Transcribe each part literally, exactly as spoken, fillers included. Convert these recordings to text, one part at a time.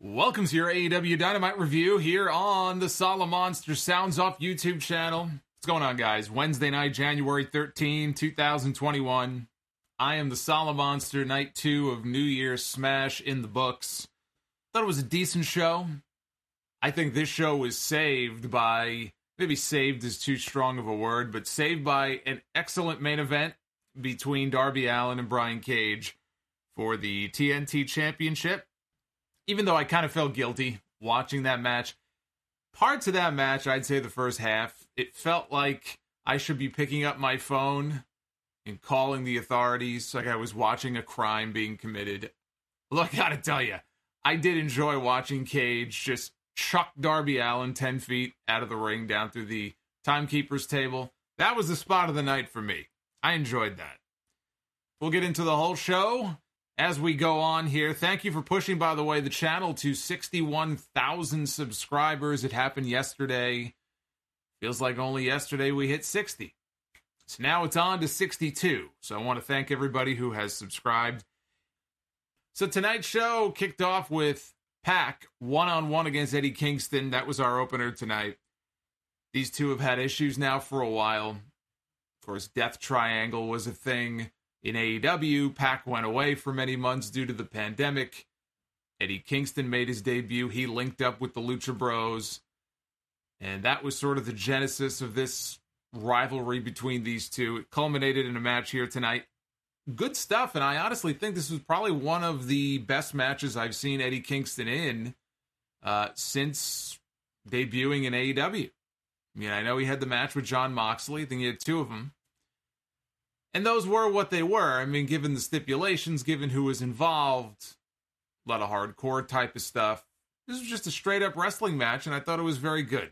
Welcome to your A E W Dynamite review here on the Solid Monster Sounds Off YouTube channel. What's going on, guys? Wednesday night, January thirteenth, twenty twenty-one. I am the Solid Monster, night two of New Year's Smash in the books. Thought it was a decent show. I think this show was saved by, maybe saved is too strong of a word, but saved by an excellent main event between Darby Allin and Brian Cage for the T N T Championship. Even though I kind of felt guilty watching that match, parts of that match, I'd say the first half, it felt like I should be picking up my phone and calling the authorities like I was watching a crime being committed. Look, I gotta tell you, I did enjoy watching Cage just chuck Darby Allin ten feet out of the ring down through the timekeeper's table. That was the spot of the night for me. I enjoyed that. We'll get into the whole show as we go on here. Thank you for pushing, by the way, the channel to sixty-one thousand subscribers. It happened yesterday. Feels like only yesterday we hit sixty. So now it's on to sixty-two. So I want to thank everybody who has subscribed. So tonight's show kicked off with Pac one-on-one against Eddie Kingston. That was our opener tonight. These two have had issues now for a while. Of course, Death Triangle was a thing in A E W. Pac went away for many months due to the pandemic. Eddie Kingston made his debut. He linked up with the Lucha Bros. And that was sort of the genesis of this rivalry between these two. It culminated in a match here tonight. Good stuff, and I honestly think this was probably one of the best matches I've seen Eddie Kingston in uh, since debuting in A E W. I mean, I know he had the match with Jon Moxley. I think he had two of them. And those were what they were. I mean, given the stipulations, given who was involved, a lot of hardcore type of stuff. This was just a straight-up wrestling match, and I thought it was very good.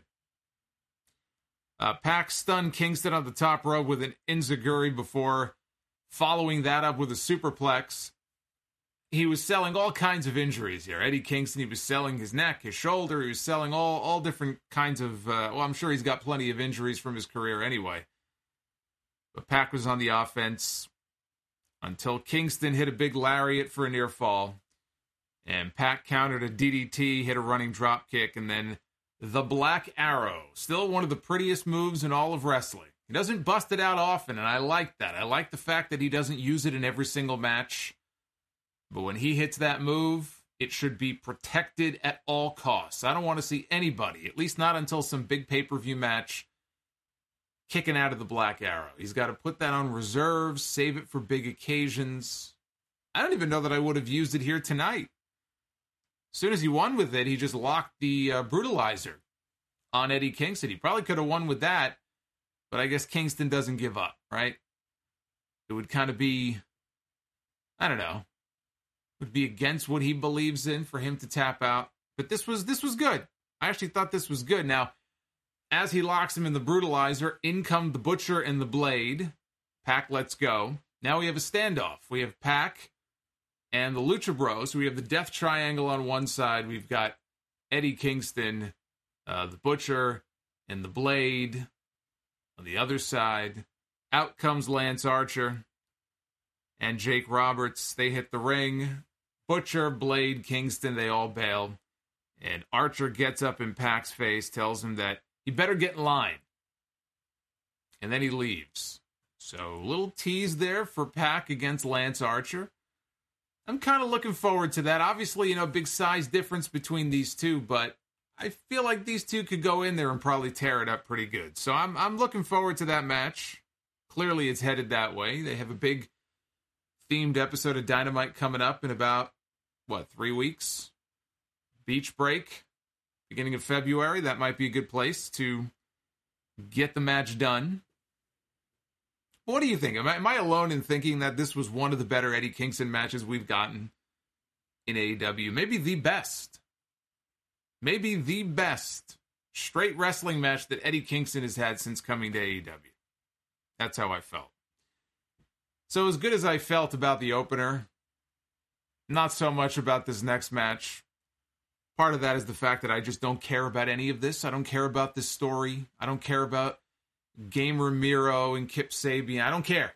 Uh, Pac stunned Kingston on the top rope with an enziguri before following that up with a superplex. He was selling all kinds of injuries here. Eddie Kingston, he was selling his neck, his shoulder. He was selling all, all different kinds of... Uh, well, I'm sure he's got plenty of injuries from his career anyway. But Pac was on the offense until Kingston hit a big lariat for a near fall. And Pac countered a D D T, hit a running drop kick, and then the Black Arrow. Still one of the prettiest moves in all of wrestling. He doesn't bust it out often, and I like that. I like the fact that he doesn't use it in every single match. But when he hits that move, it should be protected at all costs. I don't want to see anybody, at least not until some big pay-per-view match, kicking out of the Black Arrow. He's got to put that on reserve, save it for big occasions. I don't even know that I would have used it here tonight. As soon as he won with it, he just locked the uh, Brutalizer on Eddie Kingston. He probably could have won with that, but I guess Kingston doesn't give up, right? It would kind of be, I don't know, it would be against what he believes in for him to tap out. But this was this was good. I actually thought this was good. Now, as he locks him in the Brutalizer, in come the Butcher and the Blade. Pac lets go. Now we have a standoff. We have Pac and the Lucha Bros. We have the Death Triangle on one side. We've got Eddie Kingston, uh, the Butcher, and the Blade on the other side. Out comes Lance Archer and Jake Roberts. They hit the ring. Butcher, Blade, Kingston, they all bail. And Archer gets up in Pac's face, tells him that he better get in line. And then he leaves. So, a little tease there for Pac against Lance Archer. I'm kind of looking forward to that. Obviously, you know, big size difference between these two, but I feel like these two could go in there and probably tear it up pretty good. So, I'm I'm looking forward to that match. Clearly, it's headed that way. They have a big themed episode of Dynamite coming up in about, what, three weeks? Beach break. Beginning of February, that might be a good place to get the match done. What do you think? Am I, am I alone in thinking that this was one of the better Eddie Kingston matches we've gotten in A E W? Maybe the best. Maybe the best straight wrestling match that Eddie Kingston has had since coming to A E W. That's how I felt. So as good as I felt about the opener, not so much about this next match. Part of that is the fact that I just don't care about any of this. I don't care about this story. I don't care about Gamer Miro and Kip Sabian. I don't care.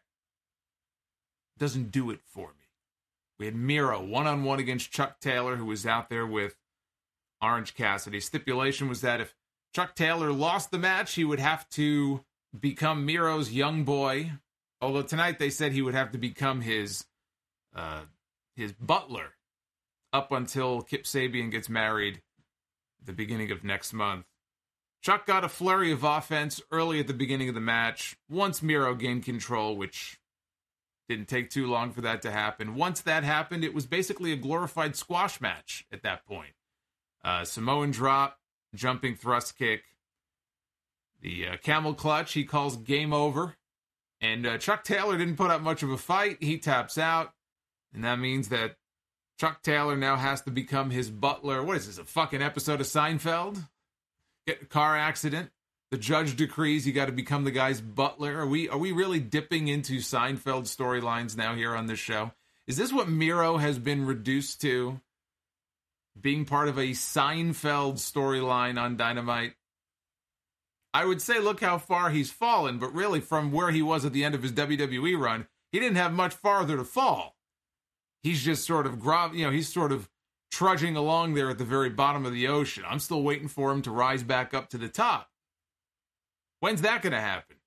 It doesn't do it for me. We had Miro one-on-one against Chuck Taylor, who was out there with Orange Cassidy. Stipulation was that if Chuck Taylor lost the match, he would have to become Miro's young boy. Although tonight they said he would have to become his uh, his butler up until Kip Sabian gets married at the beginning of next month. Chuck got a flurry of offense early at the beginning of the match. Once Miro gained control, which didn't take too long for that to happen. Once that happened, it was basically a glorified squash match at that point. Uh, Samoan drop, jumping thrust kick. The uh, camel clutch, he calls game over. And uh, Chuck Taylor didn't put up much of a fight. He taps out. And that means that Chuck Taylor now has to become his butler. What is this, a fucking episode of Seinfeld? Get in a car accident. The judge decrees you got to become the guy's butler. Are we are we really dipping into Seinfeld storylines now here on this show? Is this what Miro has been reduced to? Being part of a Seinfeld storyline on Dynamite? I would say look how far he's fallen, but really from where he was at the end of his W W E run, he didn't have much farther to fall. He's just sort of, you know, he's sort of trudging along there at the very bottom of the ocean. I'm still waiting for him to rise back up to the top. When's that going to happen?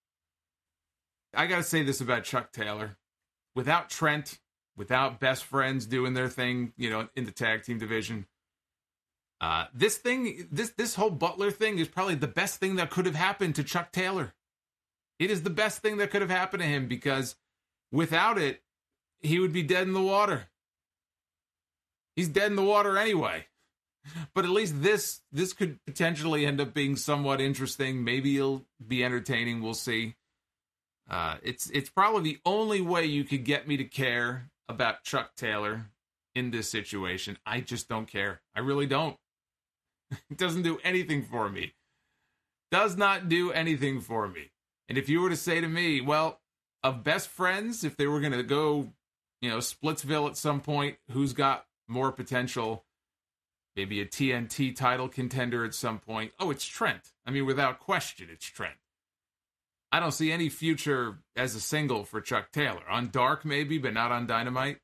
I got to say this about Chuck Taylor. Without Trent, without Best Friends doing their thing, you know, in the tag team division, uh, this thing, this this whole Butler thing is probably the best thing that could have happened to Chuck Taylor. It is the best thing that could have happened to him because without it, he would be dead in the water. He's dead in the water anyway. But at least this this could potentially end up being somewhat interesting. Maybe it'll be entertaining. We'll see. Uh, it's it's probably the only way you could get me to care about Chuck Taylor in this situation. I just don't care. I really don't. It doesn't do anything for me. Does not do anything for me. And if you were to say to me, well, of Best Friends, if they were going to go, you know, Splitsville at some point, who's got more potential? Maybe a T N T title contender at some point. Oh, it's Trent. I mean, without question, it's Trent. I don't see any future as a single for Chuck Taylor. On Dark, maybe, but not on Dynamite.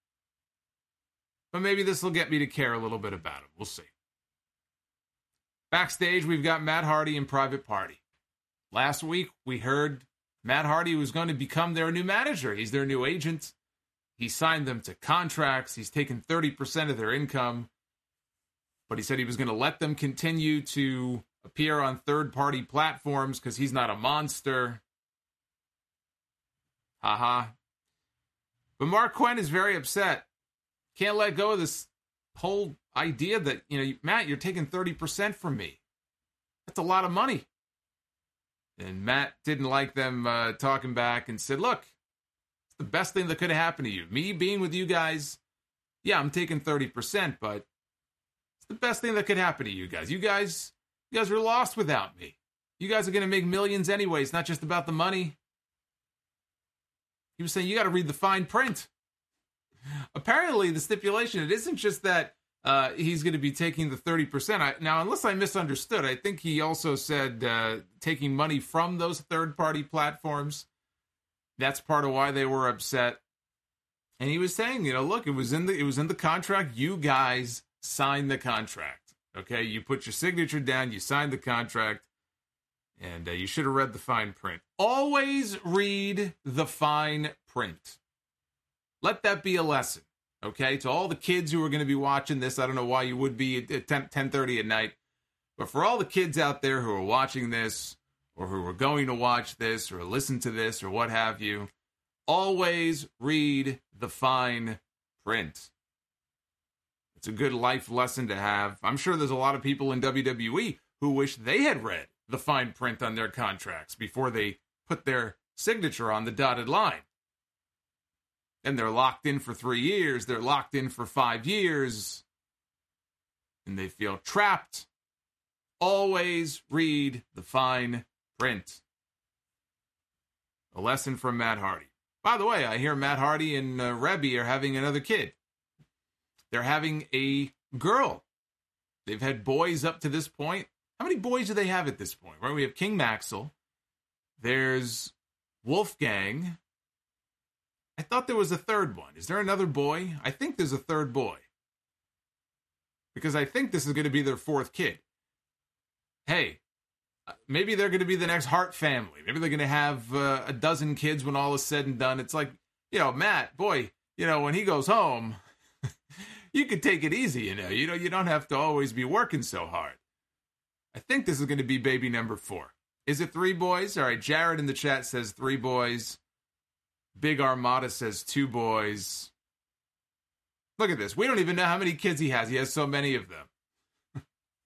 But maybe this will get me to care a little bit about him. We'll see. Backstage, we've got Matt Hardy and Private Party. Last week, we heard Matt Hardy was going to become their new manager. He's their new agent. He signed them to contracts. He's taken thirty percent of their income. But he said he was going to let them continue to appear on third-party platforms because he's not a monster. Haha. But Mark Quinn is very upset. Can't let go of this whole idea that, you know, Matt, you're taking thirty percent from me. That's a lot of money. And Matt didn't like them uh, talking back and said, look, it's the best thing that could have happened to you. Me being with you guys, yeah, I'm taking thirty percent, but the best thing that could happen to you guys. You guys, you guys are lost without me. You guys are going to make millions anyway. It's not just about the money. He was saying, you got to read the fine print. Apparently, the stipulation, it isn't just that uh, he's going to be taking the thirty percent. I, now, unless I misunderstood, I think he also said uh, taking money from those third-party platforms. That's part of why they were upset. And he was saying, you know, look, it was in the it was in the contract. You guys sign the contract, okay? You put your signature down, you signed the contract, and uh, you should have read the fine print. Always read the fine print. Let that be a lesson, okay? To all the kids who are going to be watching this, I don't know why you would be at ten thirty at night, but for all the kids out there who are watching this, or who are going to watch this, or listen to this, or what have you, always read the fine print. It's a good life lesson to have. I'm sure there's a lot of people in W W E who wish they had read the fine print on their contracts before they put their signature on the dotted line. And they're locked in for three years. They're locked in for five years. And they feel trapped. Always read the fine print. A lesson from Matt Hardy. By the way, I hear Matt Hardy and uh, Rebby are having another kid. They're having a girl. They've had boys up to this point. How many boys do they have at this point? Right, we have King Maxwell. There's Wolfgang. I thought there was a third one. Is there another boy? I think there's a third boy. because I think this is going to be their fourth kid. Hey, maybe they're going to be the next Hart family. Maybe they're going to have uh, a dozen kids when all is said and done. It's like, you know, Matt, boy, you know, when he goes home, you could take it easy, you know. You know, you don't have to always be working so hard. I think this is going to be baby number four. Is it three boys? All right, Jared in the chat says three boys. Big Armada says two boys. Look at this. We don't even know how many kids he has. He has so many of them.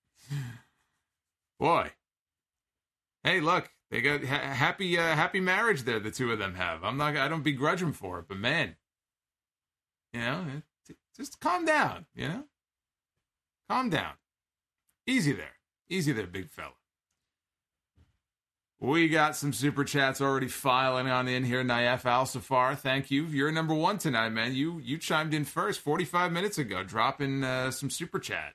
Boy. Hey, look. They got ha- happy uh, happy marriage there, the two of them have. I'm not I don't begrudge them for it, but man. You know, it, just calm down, you know? Calm down. Easy there. Easy there, big fella. We got some super chats already filing on in here. Naif Al-Safar, thank you. You're number one tonight, man. You you chimed in first forty-five minutes ago, dropping uh, some super chat.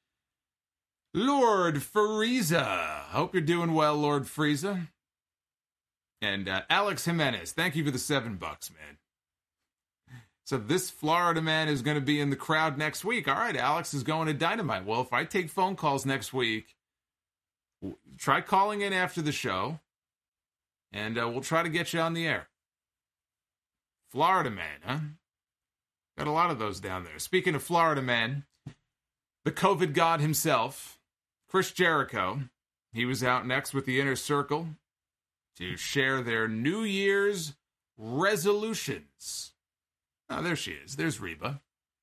Lord Frieza. Hope you're doing well, Lord Frieza. And uh, Alex Jimenez, thank you for the seven bucks, man. So this Florida man is going to be in the crowd next week. All right, Alex is going to Dynamite. Well, if I take phone calls next week, try calling in after the show, and uh, we'll try to get you on the air. Florida man, huh? Got a lot of those down there. Speaking of Florida man, the COVID god himself, Chris Jericho, he was out next with the Inner Circle to share their New Year's resolutions. Oh, there she is. There's Reba.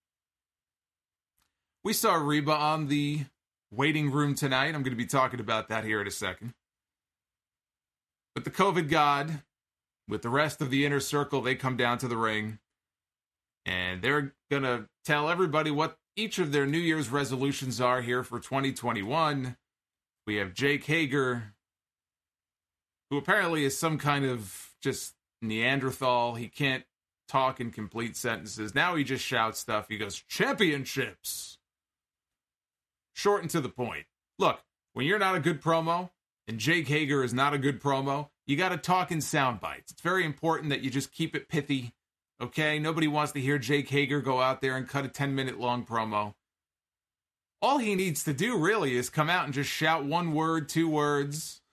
We saw Reba on the waiting room tonight. I'm going to be talking about that here in a second. But the COVID god, with the rest of the Inner Circle, they come down to the ring. And they're going to tell everybody what each of their New Year's resolutions are here for twenty twenty-one. We have Jake Hager, who apparently is some kind of just Neanderthal. He can't talk in complete sentences. Now he just shouts stuff. He goes, championships. Short and to the point. Look, when you're not a good promo, and Jake Hager is not a good promo, you got to talk in sound bites. It's very important that you just keep it pithy, okay? Nobody wants to hear Jake Hager go out there and cut a ten-minute long promo. All he needs to do, really, is come out and just shout one word, two words.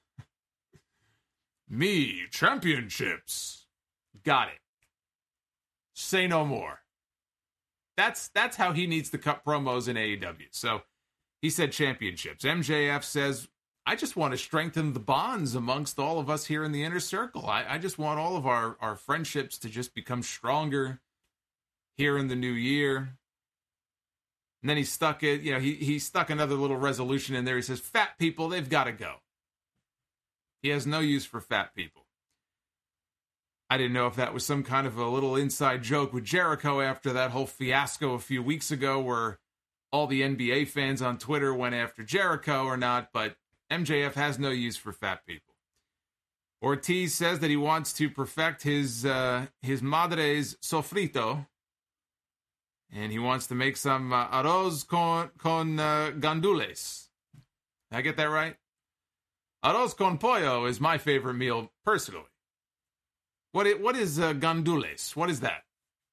Me, championships. Got it. Say no more. That's that's how he needs to cut promos in A E W. So he said championships. M J F says, I just want to strengthen the bonds amongst all of us here in the Inner Circle. I, I just want all of our, our friendships to just become stronger here in the new year. And then he stuck it, you know, he, he stuck another little resolution in there. He says, fat people, they've got to go. He has no use for fat people. I didn't know if that was some kind of a little inside joke with Jericho after that whole fiasco a few weeks ago where all the N B A fans on Twitter went after Jericho or not, but M J F has no use for fat people. Ortiz says that he wants to perfect his uh, his madre's sofrito, and he wants to make some uh, arroz con, con uh, gandules. Did I get that right? Arroz con pollo is my favorite meal, personally. What is, what is uh, gandules? What is that?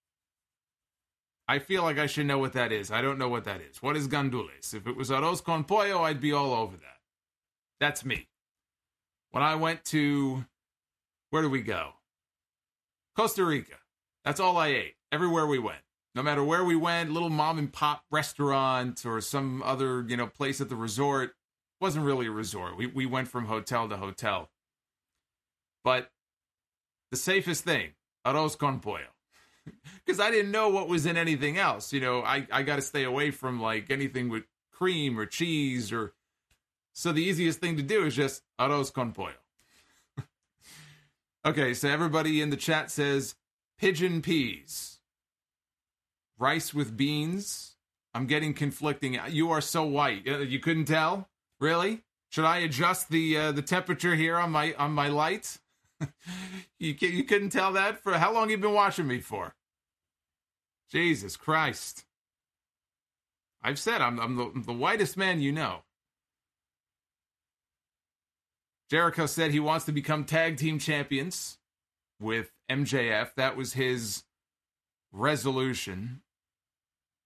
I feel like I should know what that is. I don't know what that is. What is gandules? If it was arroz con pollo, I'd be all over that. That's me. When I went to, where did we go? Costa Rica. That's all I ate. Everywhere we went. No matter where we went, little mom and pop restaurant or some other, you know, place at the resort. Wasn't really a resort. We we went from hotel to hotel. But the safest thing, arroz con pollo. Because I didn't know what was in anything else. You know, I, I got to stay away from, like, anything with cream or cheese or... So the easiest thing to do is just arroz con pollo. Okay, so everybody in the chat says pigeon peas. Rice with beans. I'm getting conflicting. You are so white. You couldn't tell? Really? Should I adjust the uh, the temperature here on my on my lights? you you couldn't tell that? For how long have you been watching me for? Jesus Christ. I've said I'm, I'm the, the whitest man you know. Jericho said he wants to become tag team champions with M J F. That was his resolution.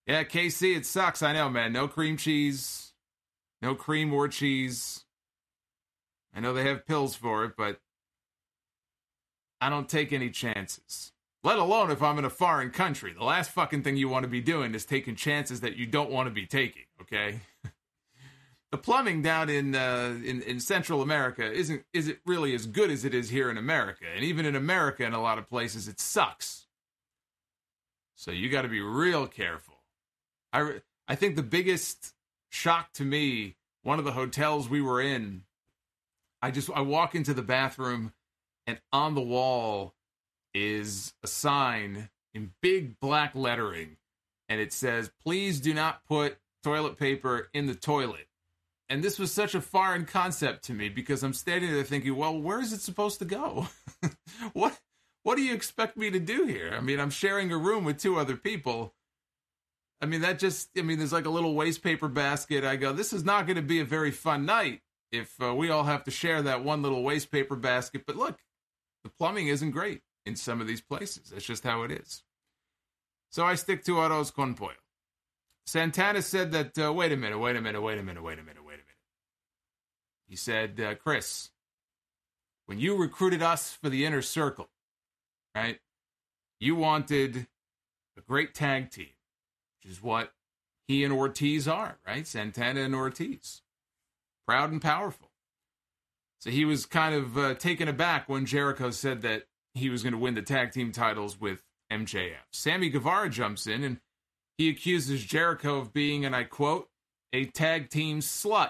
Yeah, K C, it sucks. I know, man. No cream cheese. No cream or cheese. I know they have pills for it, but I don't take any chances. Let alone if I'm in a foreign country. The last fucking thing you want to be doing is taking chances that you don't want to be taking, okay? The plumbing down in, uh, in in Central America isn't isn't really as good as it is here in America. And even in America, in a lot of places, it sucks. So you got to be real careful. I, I think the biggest shock to me, one of the hotels we were in, I just I walk into the bathroom, and on the wall is a sign in big black lettering, and it says, "Please do not put toilet paper in the toilet." And this was such a foreign concept to me because I'm standing there thinking, well, where is it supposed to go? what what do you expect me to do here? I mean, I'm sharing a room with two other people. I mean, that just, I mean, there's like a little waste paper basket. I go, this is not going to be a very fun night if uh, we all have to share that one little waste paper basket. But look, the plumbing isn't great in some of these places. That's just how it is. So I stick to arroz con pollo. Santana said that, uh, wait a minute, wait a minute, wait a minute, wait a minute, wait a minute. He said, uh, Chris, when you recruited us for the inner circle, right, you wanted a great tag team, which is what he and Ortiz are, right? Santana and Ortiz. Proud and powerful. So he was kind of uh, taken aback when Jericho said that he was going to win the tag team titles with M J F. Sammy Guevara jumps in and he accuses Jericho of being, and I quote, a tag team slut.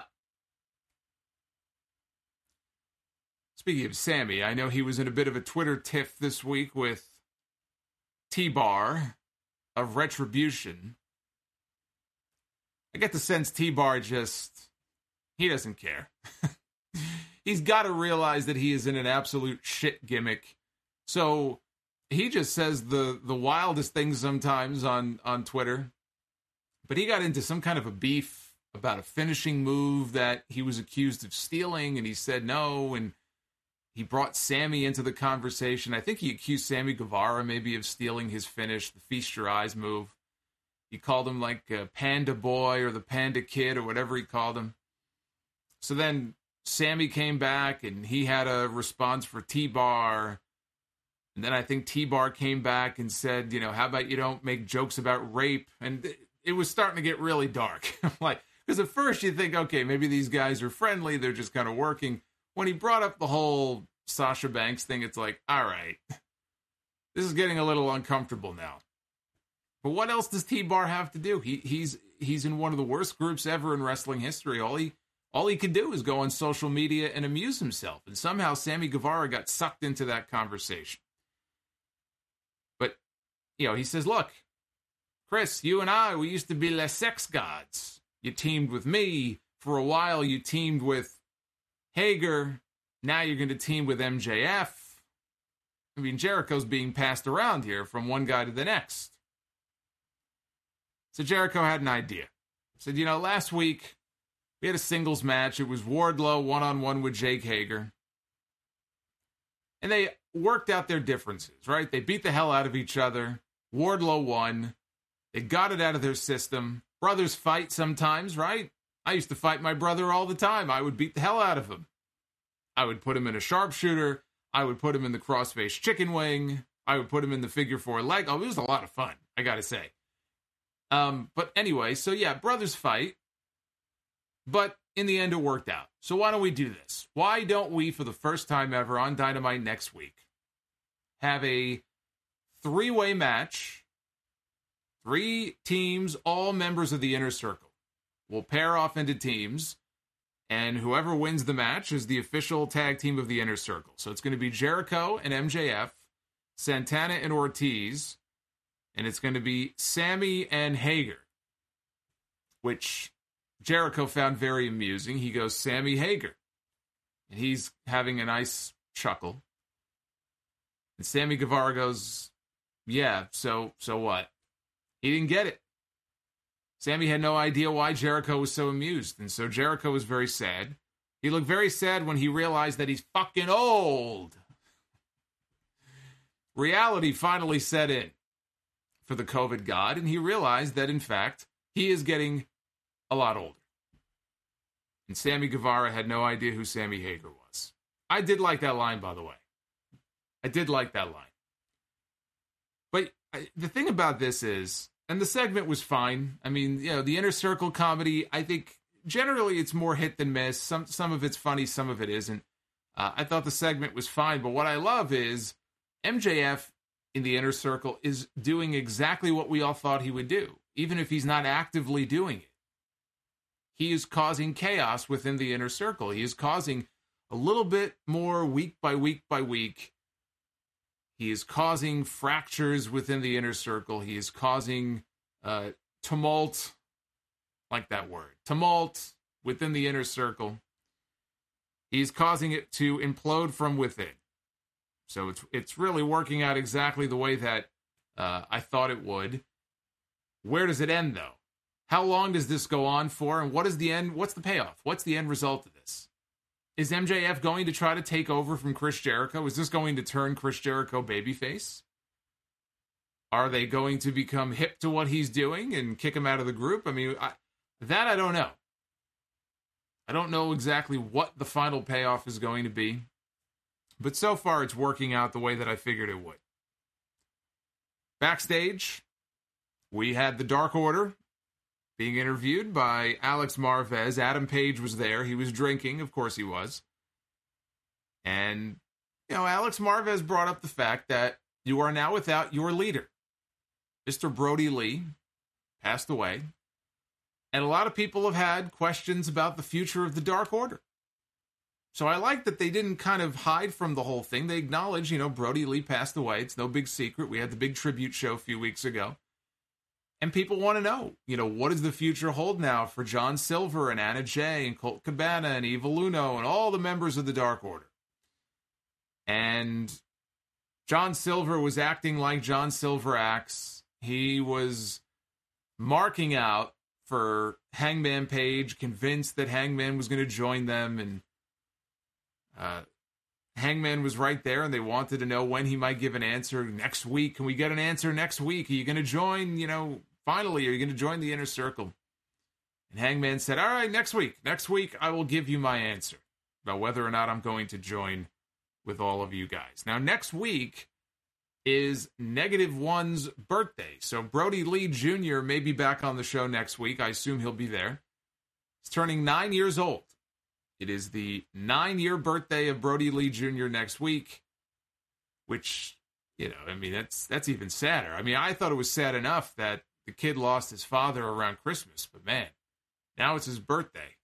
Speaking of Sammy, I know he was in a bit of a Twitter tiff this week with T-Bar of Retribution. I get the sense T-Bar just, he doesn't care. He's got to realize that he is in an absolute shit gimmick. So he just says the, the wildest things sometimes on, on Twitter. But he got into some kind of a beef about a finishing move that he was accused of stealing, and he said no, and he brought Sammy into the conversation. I think he accused Sammy Guevara maybe of stealing his finish, the Feast Your Eyes move. He called him like a Panda Boy or the Panda Kid or whatever he called him. So then Sammy came back and he had a response for T-Bar. And then I think T-Bar came back and said, you know, how about you don't make jokes about rape? And it was starting to get really dark. Like, because at first you think, okay, maybe these guys are friendly. They're just kind of working. When he brought up the whole Sasha Banks thing, it's like, all right, this is getting a little uncomfortable now. But what else does T-Bar have to do? He he's he's in one of the worst groups ever in wrestling history. All he all he could do is go on social media and amuse himself. And somehow Sammy Guevara got sucked into that conversation. But, you know, he says, look, Chris, you and I, we used to be Les Sex Gods. You teamed with me. For a while, you teamed with Hager. Now you're going to team with M J F. I mean, Jericho's being passed around here from one guy to the next. So Jericho had an idea. He said, you know, last week we had a singles match. It was Wardlow one-on-one with Jake Hager. And they worked out their differences, right? They beat the hell out of each other. Wardlow won. They got it out of their system. Brothers fight sometimes, right? I used to fight my brother all the time. I would beat the hell out of him. I would put him in a sharpshooter. I would put him in the crossface chicken wing. I would put him in the figure four leg. Oh, it was a lot of fun, I gotta say. Um, but anyway, so yeah, brothers fight. But in the end, it worked out. So why don't we do this? Why don't we, for the first time ever on Dynamite next week, have a three-way match, three teams, all members of the Inner Circle. We'll pair off into teams, and whoever wins the match is the official tag team of the Inner Circle. So it's going to be Jericho and M J F, Santana and Ortiz, and it's going to be Sammy and Hager, which Jericho found very amusing. He goes, Sammy Hager. And he's having a nice chuckle. And Sammy Guevara goes, yeah, so so what? He didn't get it. Sammy had no idea why Jericho was so amused, and so Jericho was very sad. He looked very sad when he realized that he's fucking old. Reality finally set in. for the COVID god, and he realized that, in fact, he is getting a lot older. And Sammy Guevara had no idea who Sammy Hagar was. I did like that line, by the way. I did like that line. But I, the thing about this is, and the segment was fine. I mean, you know, the Inner Circle comedy, I think generally it's more hit than miss. Some some of it's funny, some of it isn't. Uh, I thought the segment was fine, but what I love is M J F in the Inner Circle is doing exactly what we all thought he would do, even if he's not actively doing it. He is causing chaos within the Inner Circle. He is causing a little bit more week by week by week. He is causing fractures within the Inner Circle. He is causing uh, tumult, like that word, tumult within the Inner Circle. He's causing it to implode from within. So it's it's really working out exactly the way that uh, I thought it would. Where does it end, though? How long does this go on for? And what is the end? What's the payoff? What's the end result of this? Is M J F going to try to take over from Chris Jericho? Is this going to turn Chris Jericho babyface? Are they going to become hip to what he's doing and kick him out of the group? I mean, I, that I don't know. I don't know exactly what the final payoff is going to be. But so far, it's working out the way that I figured it would. Backstage, we had the Dark Order being interviewed by Alex Marvez. Adam Page was there. He was drinking. Of course he was. And, you know, Alex Marvez brought up the fact that you are now without your leader. Mister Brody Lee passed away. And a lot of people have had questions about the future of the Dark Order. So I like that they didn't kind of hide from the whole thing. They acknowledge, you know, Brody Lee passed away. It's no big secret. We had the big tribute show a few weeks ago. And people want to know, you know, what does the future hold now for John Silver and Anna Jay and Colt Cabana and Evil Uno and all the members of the Dark Order? And John Silver was acting like John Silver acts. He was marking out for Hangman Page, convinced that Hangman was going to join them, and uh, Hangman was right there, and they wanted to know when he might give an answer. Next week, can we get an answer next week? Are you going to join, you know, finally, are you going to join the Inner Circle? And Hangman said, all right, next week. Next week, I will give you my answer about whether or not I'm going to join with all of you guys. Now, next week is Negative One's birthday. So Brody Lee Junior may be back on the show next week. I assume he'll be there. He's turning nine years old. It is the nine-year birthday of Brody Lee Junior next week, which, you know, I mean, that's that's even sadder. I mean, I thought it was sad enough that the kid lost his father around Christmas, but man, now it's his birthday.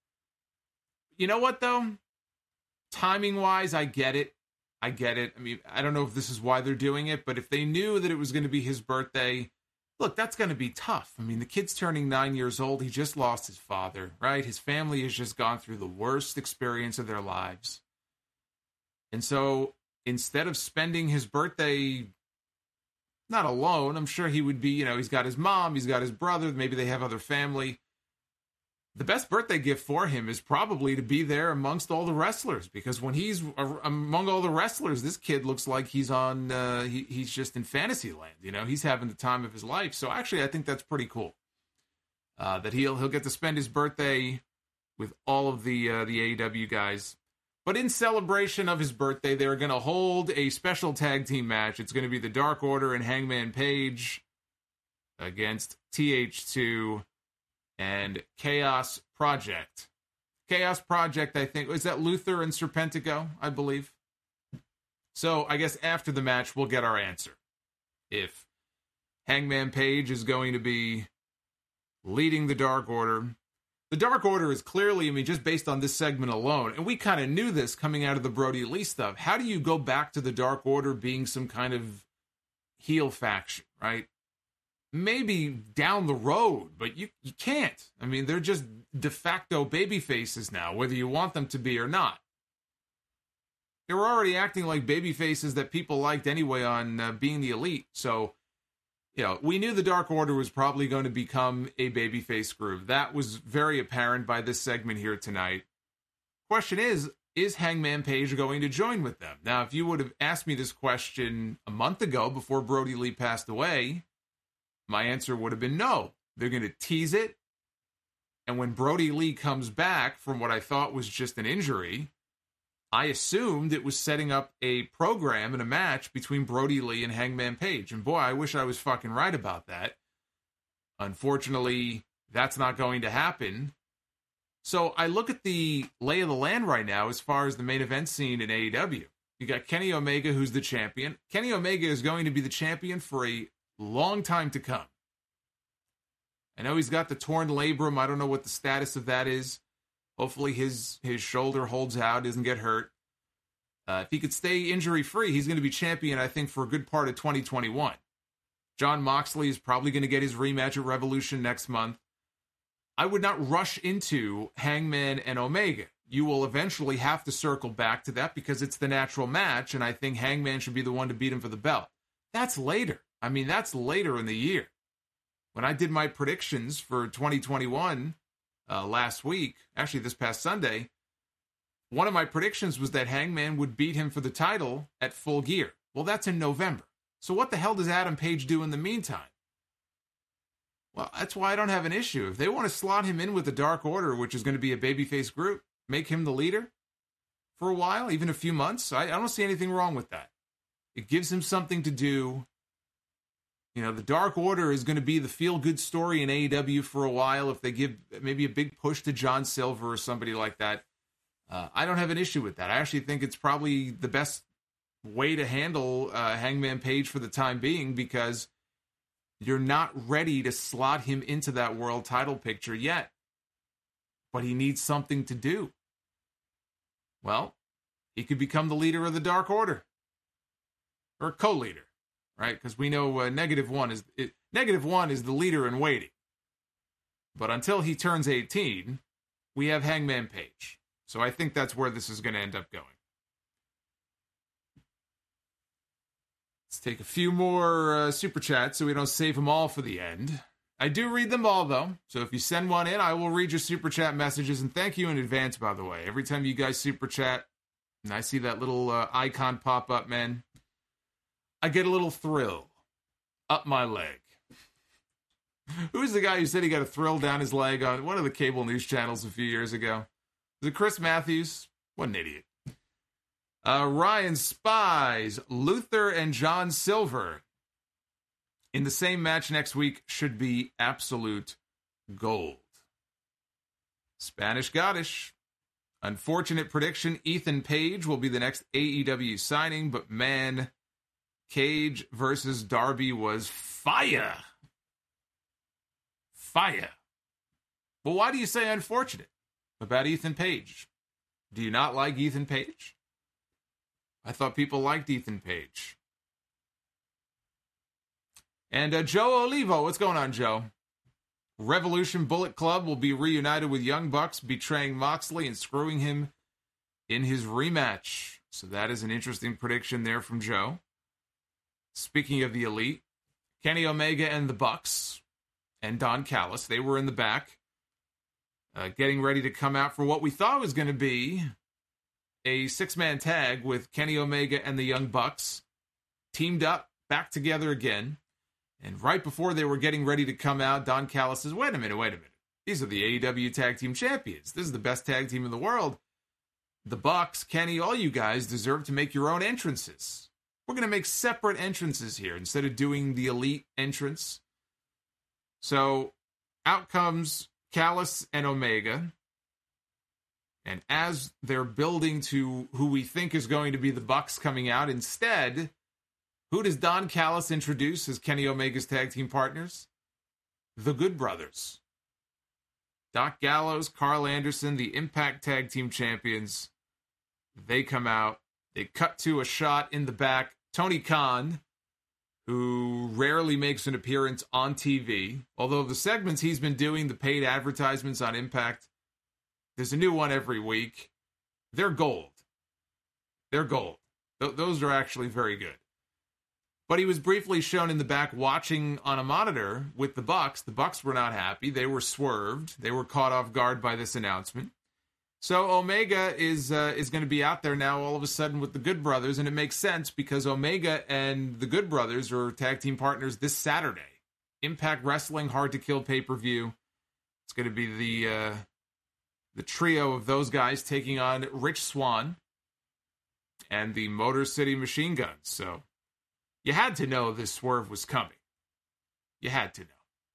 You know what, though? Timing-wise, I get it. I get it. I mean, I don't know if this is why they're doing it, but if they knew that it was going to be his birthday, look, that's going to be tough. I mean, the kid's turning nine years old. He just lost his father, right? His family has just gone through the worst experience of their lives. And so instead of spending his birthday not alone, I'm sure he would be, you know, he's got his mom, he's got his brother, maybe they have other family. The best birthday gift for him is probably to be there amongst all the wrestlers, because when he's among all the wrestlers, this kid looks like he's on, uh, he, he's just in fantasy land, you know, he's having the time of his life. So actually, I think that's pretty cool, uh, that he'll, he'll get to spend his birthday with all of the, uh, the A E W guys. But in celebration of his birthday, they're going to hold a special tag team match. It's going to be the Dark Order and Hangman Page against T H two and Chaos Project. Chaos Project, I think, is that Luther and Serpentico, I believe? So I guess after the match, we'll get our answer. If Hangman Page is going to be leading the Dark Order. The Dark Order is clearly, I mean, just based on this segment alone, and we kind of knew this coming out of the Brody Lee stuff, how do you go back to the Dark Order being some kind of heel faction, right? Maybe down the road, but you, you can't. I mean, they're just de facto baby faces now, whether you want them to be or not. They were already acting like baby faces that people liked anyway on uh, Being the Elite. So, you know, we knew the Dark Order was probably going to become a babyface group. That was very apparent by this segment here tonight. Question is, is Hangman Page going to join with them? Now, if you would have asked me this question a month ago before Brody Lee passed away, my answer would have been no. They're going to tease it. And when Brody Lee comes back from what I thought was just an injury, I assumed it was setting up a program and a match between Brody Lee and Hangman Page. And boy, I wish I was fucking right about that. Unfortunately, that's not going to happen. So I look at the lay of the land right now as far as the main event scene in A E W. You got Kenny Omega, who's the champion. Kenny Omega is going to be the champion for a long time to come. I know he's got the torn labrum. I don't know what the status of that is. Hopefully his, his shoulder holds out, doesn't get hurt. Uh, if he could stay injury-free, he's going to be champion, I think, for a good part of twenty twenty-one. Jon Moxley is probably going to get his rematch at Revolution next month. I would not rush into Hangman and Omega. You will eventually have to circle back to that because it's the natural match, and I think Hangman should be the one to beat him for the belt. That's later. I mean, that's later in the year. When I did my predictions for twenty twenty-one uh, last week, actually this past Sunday, one of my predictions was that Hangman would beat him for the title at Full Gear. Well, that's in November. So what the hell does Adam Page do in the meantime? Well, that's why I don't have an issue. If they want to slot him in with the Dark Order, which is going to be a babyface group, make him the leader for a while, even a few months, I, I don't see anything wrong with that. It gives him something to do. You know, the Dark Order is going to be the feel-good story in A E W for a while if they give maybe a big push to John Silver or somebody like that. Uh, I don't have an issue with that. I actually think it's probably the best way to handle uh, Hangman Page for the time being because you're not ready to slot him into that world title picture yet. But he needs something to do. Well, he could become the leader of the Dark Order. Or co-leader, right? Because we know uh, Negative One is it, Negative One is the leader in waiting. But until he turns eighteen, we have Hangman Page. So I think that's where this is going to end up going. Let's take a few more uh, super chats so we don't save them all for the end. I do read them all, though. So if you send one in, I will read your super chat messages. And thank you in advance, by the way. Every time you guys super chat, and I see that little uh, icon pop up, man, I get a little thrill up my leg. Who's the guy who said he got a thrill down his leg on one of the cable news channels a few years ago? Was it Chris Matthews? What an idiot. Uh, Ryan Spies, Luther and John Silver in the same match next week should be absolute gold. Spanish Goddish. Unfortunate prediction, Ethan Page will be the next A E W signing, but man, Cage versus Darby was fire. Fire. Well, why do you say unfortunate about Ethan Page? Do you not like Ethan Page? I thought people liked Ethan Page. And uh, Joe Olivo, what's going on, Joe? Revolution Bullet Club will be reunited with Young Bucks, betraying Moxley and screwing him in his rematch. So that is an interesting prediction there from Joe. Speaking of the Elite, Kenny Omega and the Bucks and Don Callis, they were in the back, uh, getting ready to come out for what we thought was going to be a six-man tag with Kenny Omega and the Young Bucks, teamed up, back together again. And right before they were getting ready to come out, Don Callis says, wait a minute, wait a minute. These are the A E W Tag Team Champions. This is the best tag team in the world. The Bucks, Kenny, all you guys deserve to make your own entrances. We're going to make separate entrances here instead of doing the Elite entrance. So out comes Callis and Omega. And as they're building to who we think is going to be the Bucks coming out, instead, who does Don Callis introduce as Kenny Omega's tag team partners? The Good Brothers. Doc Gallows, Carl Anderson, the Impact Tag Team Champions. They come out. They cut to a shot in the back. Tony Khan, who rarely makes an appearance on T V, although the segments he's been doing, the paid advertisements on Impact, there's a new one every week. They're gold. They're gold. Th- those are actually very good. But he was briefly shown in the back watching on a monitor with the Bucks. The Bucks were not happy. They were swerved. They were caught off guard by this announcement. So Omega is uh, is going to be out there now all of a sudden with the Good Brothers, and it makes sense because Omega and the Good Brothers are tag team partners this Saturday Impact Wrestling Hard to Kill pay-per-view. It's going to be the uh, the trio of those guys taking on Rich Swann and the Motor City Machine Guns. So you had to know this swerve was coming. You had to know.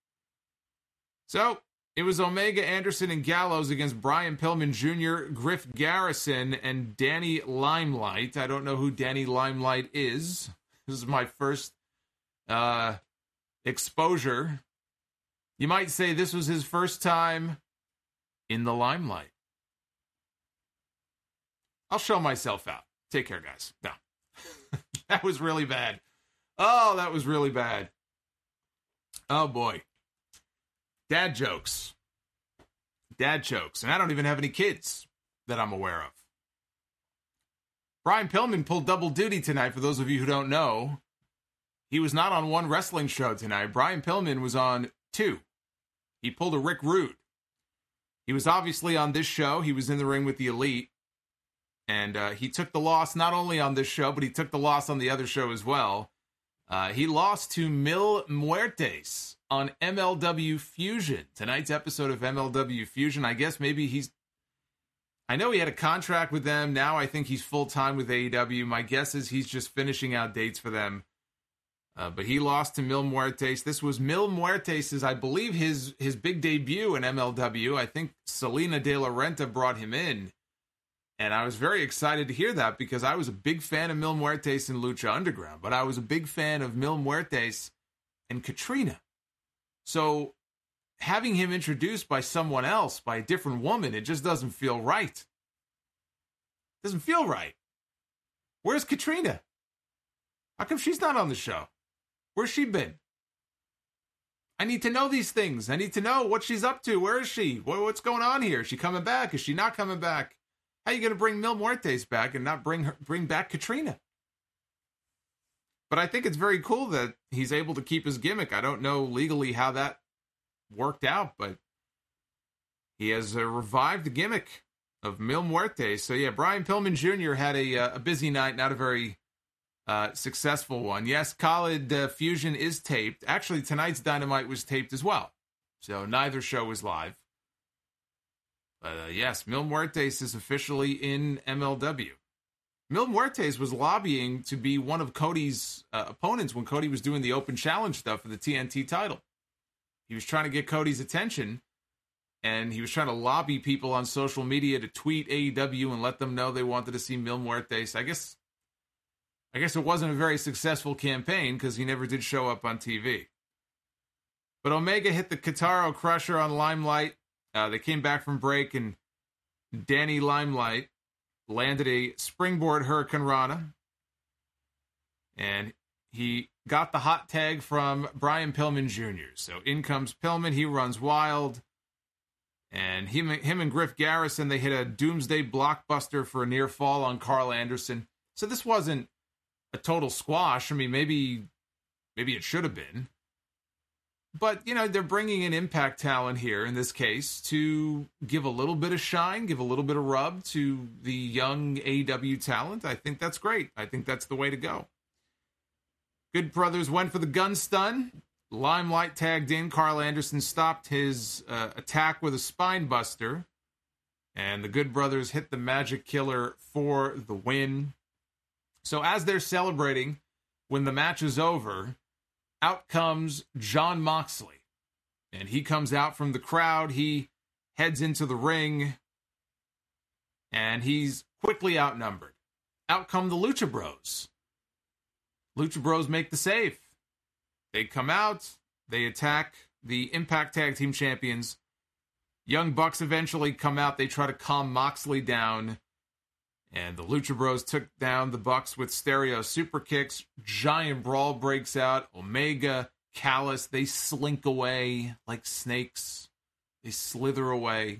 So it was Omega, Anderson, and Gallows against Brian Pillman Junior, Griff Garrison, and Danny Limelight. I don't know who Danny Limelight is. This is my first uh, exposure. You might say this was his first time in the limelight. I'll show myself out. Take care, guys. No. That was really bad. Oh, that was really bad. Oh, boy. Dad jokes. Dad jokes. And I don't even have any kids that I'm aware of. Brian Pillman pulled double duty tonight, for those of you who don't know. He was not on one wrestling show tonight. Brian Pillman was on two. He pulled a Rick Rude. He was obviously on this show. He was in the ring with the Elite. And uh, he took the loss not only on this show, but he took the loss on the other show as well. Uh, he lost to Mil Muertes on M L W Fusion. Tonight's episode of M L W Fusion. I guess maybe he's... I know he had a contract with them. Now I think he's full-time with A E W. My guess is he's just finishing out dates for them. Uh, but he lost to Mil Muertes. This was Mil Muertes' I believe, his his big debut in M L W. I think Selena De La Renta brought him in. And I was very excited to hear that because I was a big fan of Mil Muertes in Lucha Underground. But I was a big fan of Mil Muertes and Katrina. So having him introduced by someone else, by a different woman, it just doesn't feel right. Doesn't feel right. Where's Katrina? How come she's not on the show? Where's she been? I need to know these things. I need to know what she's up to. Where is she? What's going on here? Is she coming back? Is she not coming back? How are you going to bring Mil Muertes back and not bring her, bring back Katrina? But I think it's very cool that he's able to keep his gimmick. I don't know legally how that worked out, but he has uh, revived the gimmick of Mil Muertes. So yeah, Brian Pillman Junior had a, uh, a busy night, not a very uh, successful one. Yes, Khaled uh, Fusion is taped. Actually, tonight's Dynamite was taped as well. So neither show was live. But uh, yes, Mil Muertes is officially in M L W. Mil Muertes was lobbying to be one of Cody's uh, opponents when Cody was doing the open challenge stuff for the T N T title. He was trying to get Cody's attention, and he was trying to lobby people on social media to tweet A E W and let them know they wanted to see Mil Muertes. I guess, I guess it wasn't a very successful campaign because he never did show up on T V. But Omega hit the Kotaro Crusher on Limelight. Uh, they came back from break, and Danny Limelight landed a springboard Hurricane Rana. And he got the hot tag from Brian Pillman Junior So in comes Pillman. He runs wild. And him, him and Griff Garrison, they hit a doomsday blockbuster for a near fall on Carl Anderson. So this wasn't a total squash. I mean, maybe, maybe it should have been. But, you know, they're bringing in Impact talent here, in this case, to give a little bit of shine, give a little bit of rub to the young A E W talent. I think that's great. I think that's the way to go. Good Brothers went for the gun stun. Limelight tagged in. Carl Anderson stopped his uh, attack with a spine buster. And the Good Brothers hit the Magic Killer for the win. So as they're celebrating, when the match is over, out comes Jon Moxley. And he comes out from the crowd. He heads into the ring. And he's quickly outnumbered. Out come the Lucha Bros. Lucha Bros make the save. They come out. They attack the Impact Tag Team Champions. Young Bucks eventually come out. They try to calm Moxley down. And the Lucha Bros took down the Bucks with stereo super kicks. Giant brawl breaks out. Omega, Callis, they slink away like snakes. They slither away.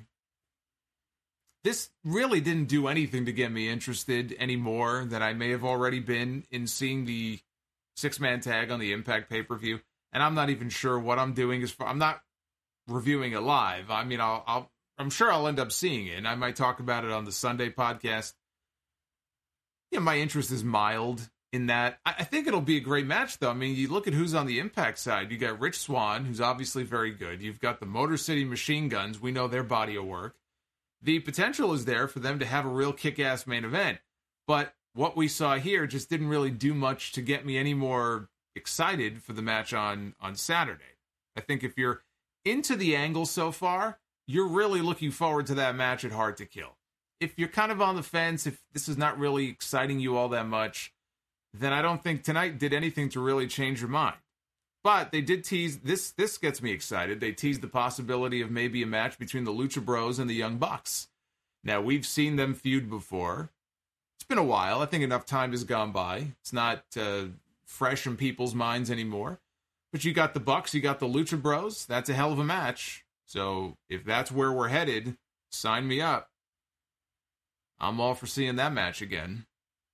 This really didn't do anything to get me interested any more than I may have already been in seeing the six-man tag on the Impact pay-per-view. And I'm not even sure what I'm doing. As far, I'm not reviewing it live. I mean, I'll, I'll, I'm sure I'll end up seeing it. And I might talk about it on the Sunday podcast. Yeah, my interest is mild in that. I, I think it'll be a great match, though. I mean, you look at who's on the Impact side. You got Rich Swann, who's obviously very good. You've got the Motor City Machine Guns. We know their body of work. The potential is there for them to have a real kick-ass main event. But what we saw here just didn't really do much to get me any more excited for the match on, on Saturday. I think if you're into the angle so far, you're really looking forward to that match at Hard to Kill. If you're kind of on the fence, if this is not really exciting you all that much, then I don't think tonight did anything to really change your mind. But they did tease, this This gets me excited, they teased the possibility of maybe a match between the Lucha Bros and the Young Bucks. Now, we've seen them feud before. It's been a while. I think enough time has gone by. It's not uh, fresh in people's minds anymore. But you got the Bucks, you got the Lucha Bros. That's a hell of a match. So if that's where we're headed, sign me up. I'm all for seeing that match again.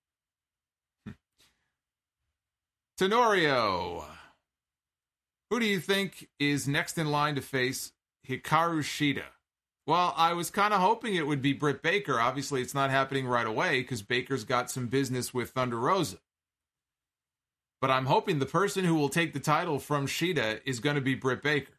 Tenorio. Who do you think is next in line to face Hikaru Shida? Well, I was kind of hoping it would be Britt Baker. Obviously, it's not happening right away because Baker's got some business with Thunder Rosa. But I'm hoping the person who will take the title from Shida is going to be Britt Baker.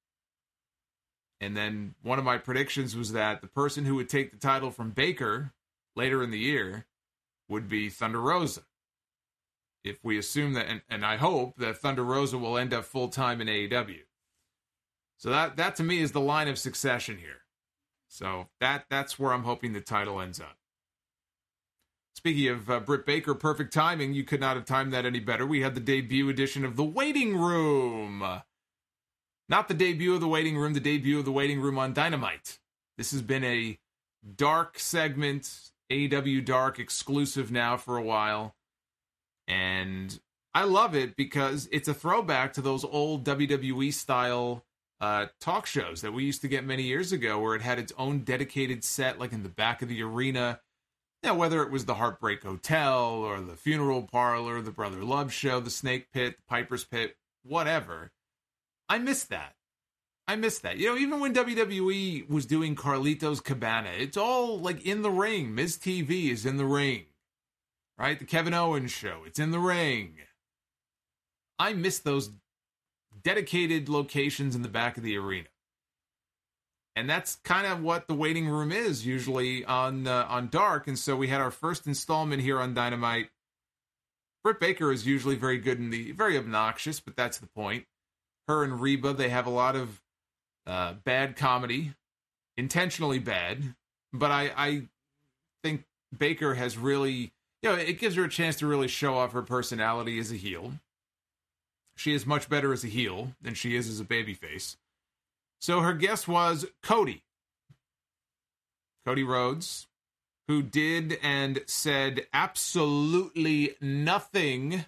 And then one of my predictions was that the person who would take the title from Baker later in the year would be Thunder Rosa. If we assume that, and, and I hope that Thunder Rosa will end up full-time in A E W. So that, that to me is the line of succession here. So that that's where I'm hoping the title ends up. Speaking of uh, Britt Baker, perfect timing. You could not have timed that any better. We had the debut edition of The Waiting Room. Not the debut of The Waiting Room, the debut of The Waiting Room on Dynamite. This has been a dark segment, A E W Dark exclusive now for a while. And I love it because it's a throwback to those old W W E-style uh, talk shows that we used to get many years ago where it had its own dedicated set, like in the back of the arena. Now, whether it was the Heartbreak Hotel or the Funeral Parlor, the Brother Love Show, the Snake Pit, the Piper's Pit, whatever. I miss that. I miss that. You know, even when W W E was doing Carlito's Cabana, it's all like in the ring. Miz T V is in the ring. Right? The Kevin Owens show, it's in the ring. I miss those dedicated locations in the back of the arena. And that's kind of what the waiting room is usually on uh, on Dark. And so we had our first installment here on Dynamite. Britt Baker is usually very good in the, very obnoxious, but that's the point. Her and Reba, they have a lot of uh, bad comedy, intentionally bad. But I, I think Baker has really, you know, it gives her a chance to really show off her personality as a heel. She is much better as a heel than she is as a babyface. So her guest was Cody. Cody Rhodes, who did and said absolutely nothing,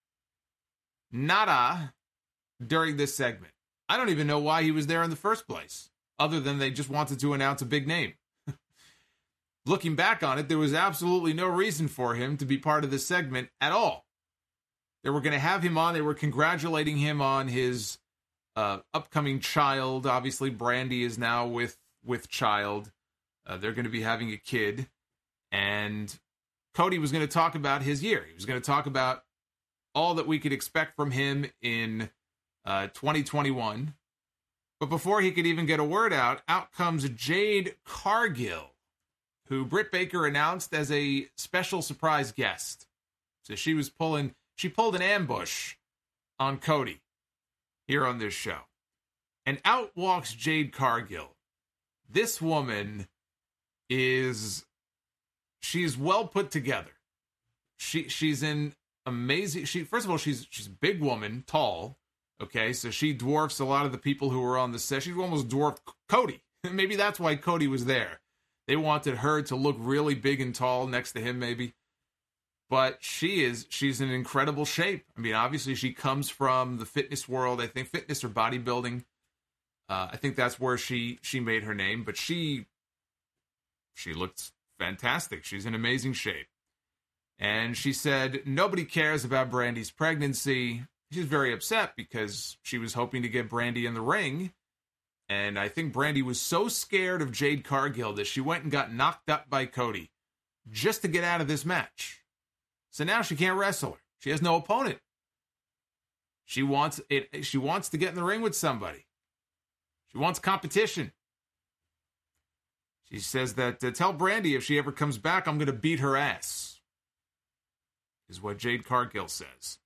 nada, during this segment. I don't even know why he was there in the first place, other than they just wanted to announce a big name. Looking back on it, there was absolutely no reason for him to be part of this segment at all. They were going to have him on. They were congratulating him on his uh, upcoming child. Obviously, Brandy is now with, with child. Uh, they're going to be having a kid. And Cody was going to talk about his year. He was going to talk about all that we could expect from him in uh, twenty twenty-one. But before he could even get a word out, out comes Jade Cargill, who Britt Baker announced as a special surprise guest. So she was pulling, she pulled an ambush on Cody here on this show. And out walks Jade Cargill. This woman is, she's well put together. She she's in amazing, she first of all, she's she's a big woman, tall. Okay, so she dwarfs a lot of the people who were on the set. She almost dwarfed Cody. Maybe that's why Cody was there. They wanted her to look really big and tall next to him, maybe. But she is, she's in incredible shape. I mean, obviously she comes from the fitness world. I think fitness or bodybuilding. Uh, I think that's where she, she made her name. But she, she looks fantastic. She's in amazing shape. And she said, nobody cares about Brandy's pregnancy. She's very upset because she was hoping to get Brandy in the ring. And I think Brandy was so scared of Jade Cargill that she went and got knocked up by Cody just to get out of this match. So now she can't wrestle her. She has no opponent. She wants it. She wants to get in the ring with somebody. She wants competition. She says that, uh, tell Brandy if she ever comes back, I'm going to beat her ass, is what Jade Cargill says.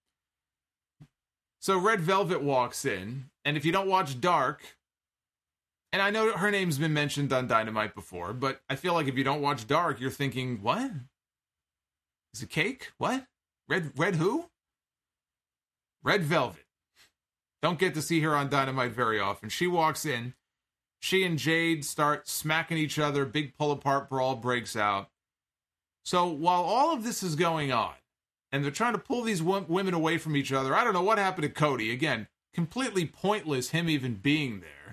So Red Velvet walks in, and if you don't watch Dark, and I know her name's been mentioned on Dynamite before, but I feel like if you don't watch Dark, you're thinking, what? Is it Cake? What? Red, Red who? Red Velvet. Don't get to see her on Dynamite very often. She walks in. She and Jade start smacking each other. Big pull-apart brawl breaks out. So while all of this is going on, and they're trying to pull these w- women away from each other, I don't know what happened to Cody. Again, completely pointless him even being there.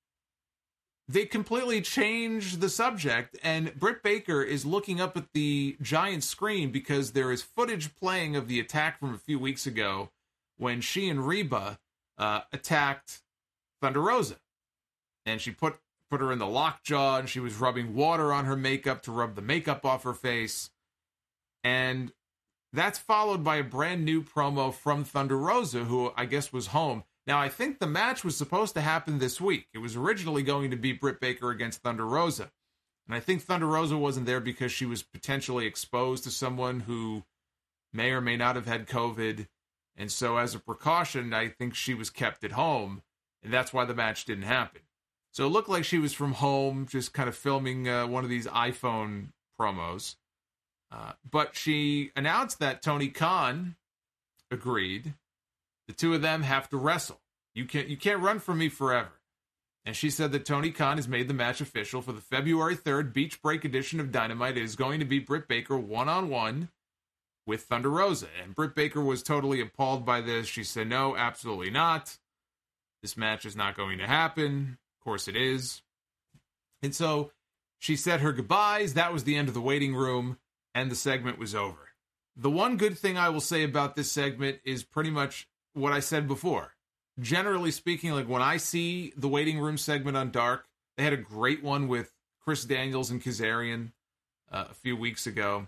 They completely change the subject, and Britt Baker is looking up at the giant screen because there is footage playing of the attack from a few weeks ago when she and Reba uh, attacked Thunder Rosa. And she put, put her in the lockjaw, and she was rubbing water on her makeup to rub the makeup off her face. And that's followed by a brand new promo from Thunder Rosa, who I guess was home. Now, I think the match was supposed to happen this week. It was originally going to be Britt Baker against Thunder Rosa. And I think Thunder Rosa wasn't there because she was potentially exposed to someone who may or may not have had COVID. And so as a precaution, I think she was kept at home. And that's why the match didn't happen. So it looked like she was from home, just kind of filming uh, one of these iPhone promos. Uh, but she announced that Tony Khan agreed. The two of them have to wrestle. You can't, you can't run from me forever. And she said that Tony Khan has made the match official for the February third Beach Break edition of Dynamite. It is going to be Britt Baker one-on-one with Thunder Rosa. And Britt Baker was totally appalled by this. She said, no, absolutely not. This match is not going to happen. Of course it is. And so she said her goodbyes. That was the end of the waiting room, and the segment was over. The one good thing I will say about this segment is pretty much what I said before. Generally speaking, like when I see the waiting room segment on Dark, they had a great one with Chris Daniels and Kazarian uh, a few weeks ago.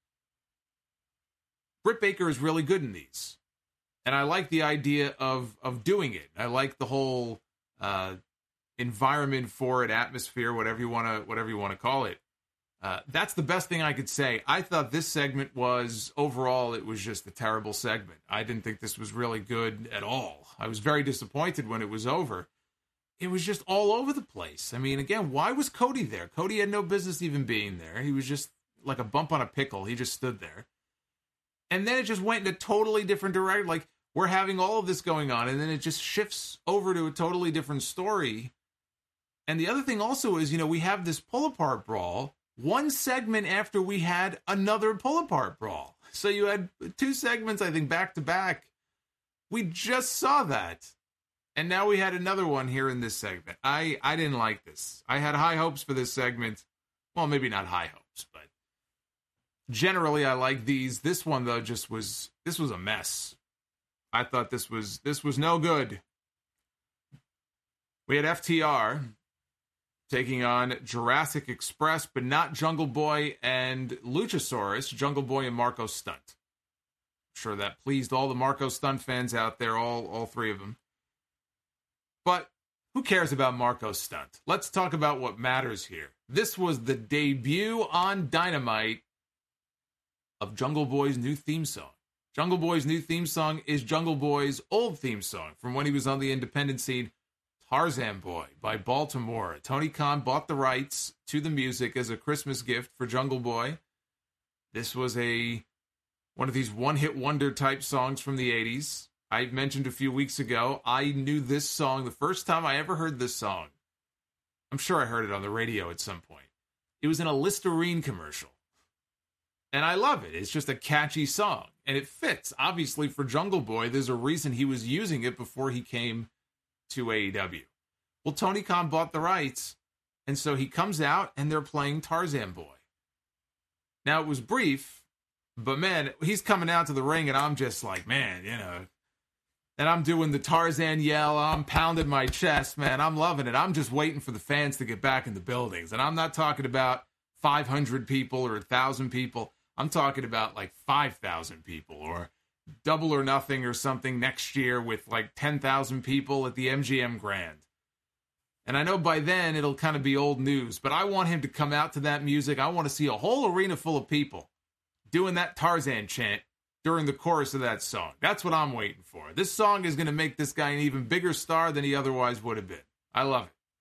Britt Baker is really good in these. And I like the idea of of doing it. I like the whole uh, environment for it, atmosphere, whatever you want to whatever you want to call it. Uh, that's the best thing I could say. I thought this segment was, overall, it was just a terrible segment. I didn't think this was really good at all. I was very disappointed when it was over. It was just all over the place. I mean, again, why was Cody there? Cody had no business even being there. He was just like a bump on a pickle. He just stood there. And then it just went in a totally different direction. Like, we're having all of this going on, and then it just shifts over to a totally different story. And the other thing also is, you know, we have this pull-apart brawl one segment after we had another pull-apart brawl. So you had two segments, I think, back-to-back. We just saw that. And now we had another one here in this segment. I, I didn't like this. I had high hopes for this segment. Well, maybe not high hopes, but generally I like these. This one, though, just was, this was a mess. I thought this was, this was no good. We had F T R taking on Jurassic Express, but not Jungle Boy and Luchasaurus, Jungle Boy and Marco Stunt. I'm sure that pleased all the Marco Stunt fans out there, all, all three of them. But who cares about Marco Stunt? Let's talk about what matters here. This was the debut on Dynamite of Jungle Boy's new theme song. Jungle Boy's new theme song is Jungle Boy's old theme song from when he was on the independent scene, Tarzan Boy by Baltimore. Tony Khan bought the rights to the music as a Christmas gift for Jungle Boy. This was a one of these one-hit wonder type songs from the eighties. I mentioned a few weeks ago, I knew this song the first time I ever heard this song. I'm sure I heard it on the radio at some point. It was in a Listerine commercial. And I love it. It's just a catchy song. And it fits. Obviously, for Jungle Boy, there's a reason he was using it before he came to A E W. Well, Tony Khan bought the rights, and so he comes out, and they're playing Tarzan Boy. Now, it was brief, but man, he's coming out to the ring, and I'm just like, man, you know, and I'm doing the Tarzan yell, I'm pounding my chest, man, I'm loving it. I'm just waiting for the fans to get back in the buildings, and I'm not talking about five hundred people or one thousand people. I'm talking about like five thousand people or Double or Nothing or something next year with like ten thousand people at the M G M Grand. And I know by then it'll kind of be old news, but I want him to come out to that music. I want to see a whole arena full of people doing that Tarzan chant during the chorus of that song. That's what I'm waiting for. This song is going to make this guy an even bigger star than he otherwise would have been. I love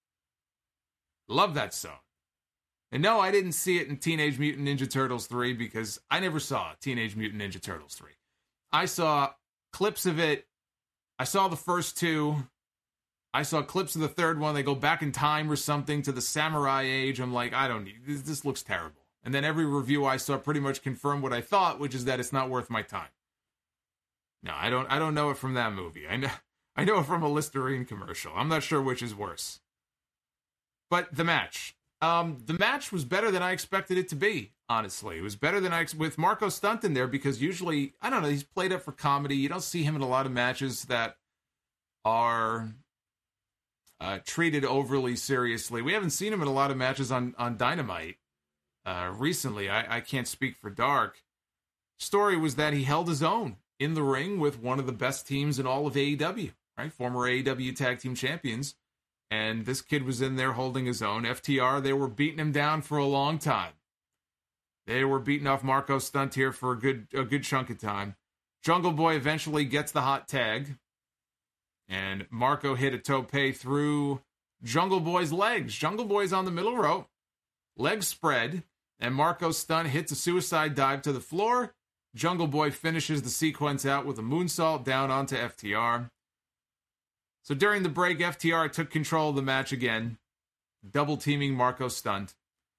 it. Love that song. And no, I didn't see it in Teenage Mutant Ninja Turtles three because I never saw Teenage Mutant Ninja Turtles three. I saw clips of it. I saw the first two. I saw clips of the third one. They go back in time or something to the samurai age. I'm like, I don't need this. This looks terrible. And then every review I saw pretty much confirmed what I thought, which is that it's not worth my time. No, I don't. I don't know it from that movie. I know. I know it from a Listerine commercial. I'm not sure which is worse. But the match. Um, the match was better than I expected it to be, honestly. It was better than I ex- with Marco Stunt in there because usually, I don't know, he's played up for comedy. You don't see him in a lot of matches that are uh, treated overly seriously. We haven't seen him in a lot of matches on, on Dynamite uh, recently. I, I can't speak for Dark. Story was that he held his own in the ring with one of the best teams in all of A E W, right? Former A E W Tag Team Champions. And this kid was in there holding his own. F T R, they were beating him down for a long time. They were beating off Marco Stunt here for a good a good chunk of time. Jungle Boy eventually gets the hot tag. And Marco hit a tope through Jungle Boy's legs. Jungle Boy's on the middle rope. Legs spread. And Marco Stunt hits a suicide dive to the floor. Jungle Boy finishes the sequence out with a moonsault down onto F T R. So during the break, F T R took control of the match again, double-teaming Marco Stunt.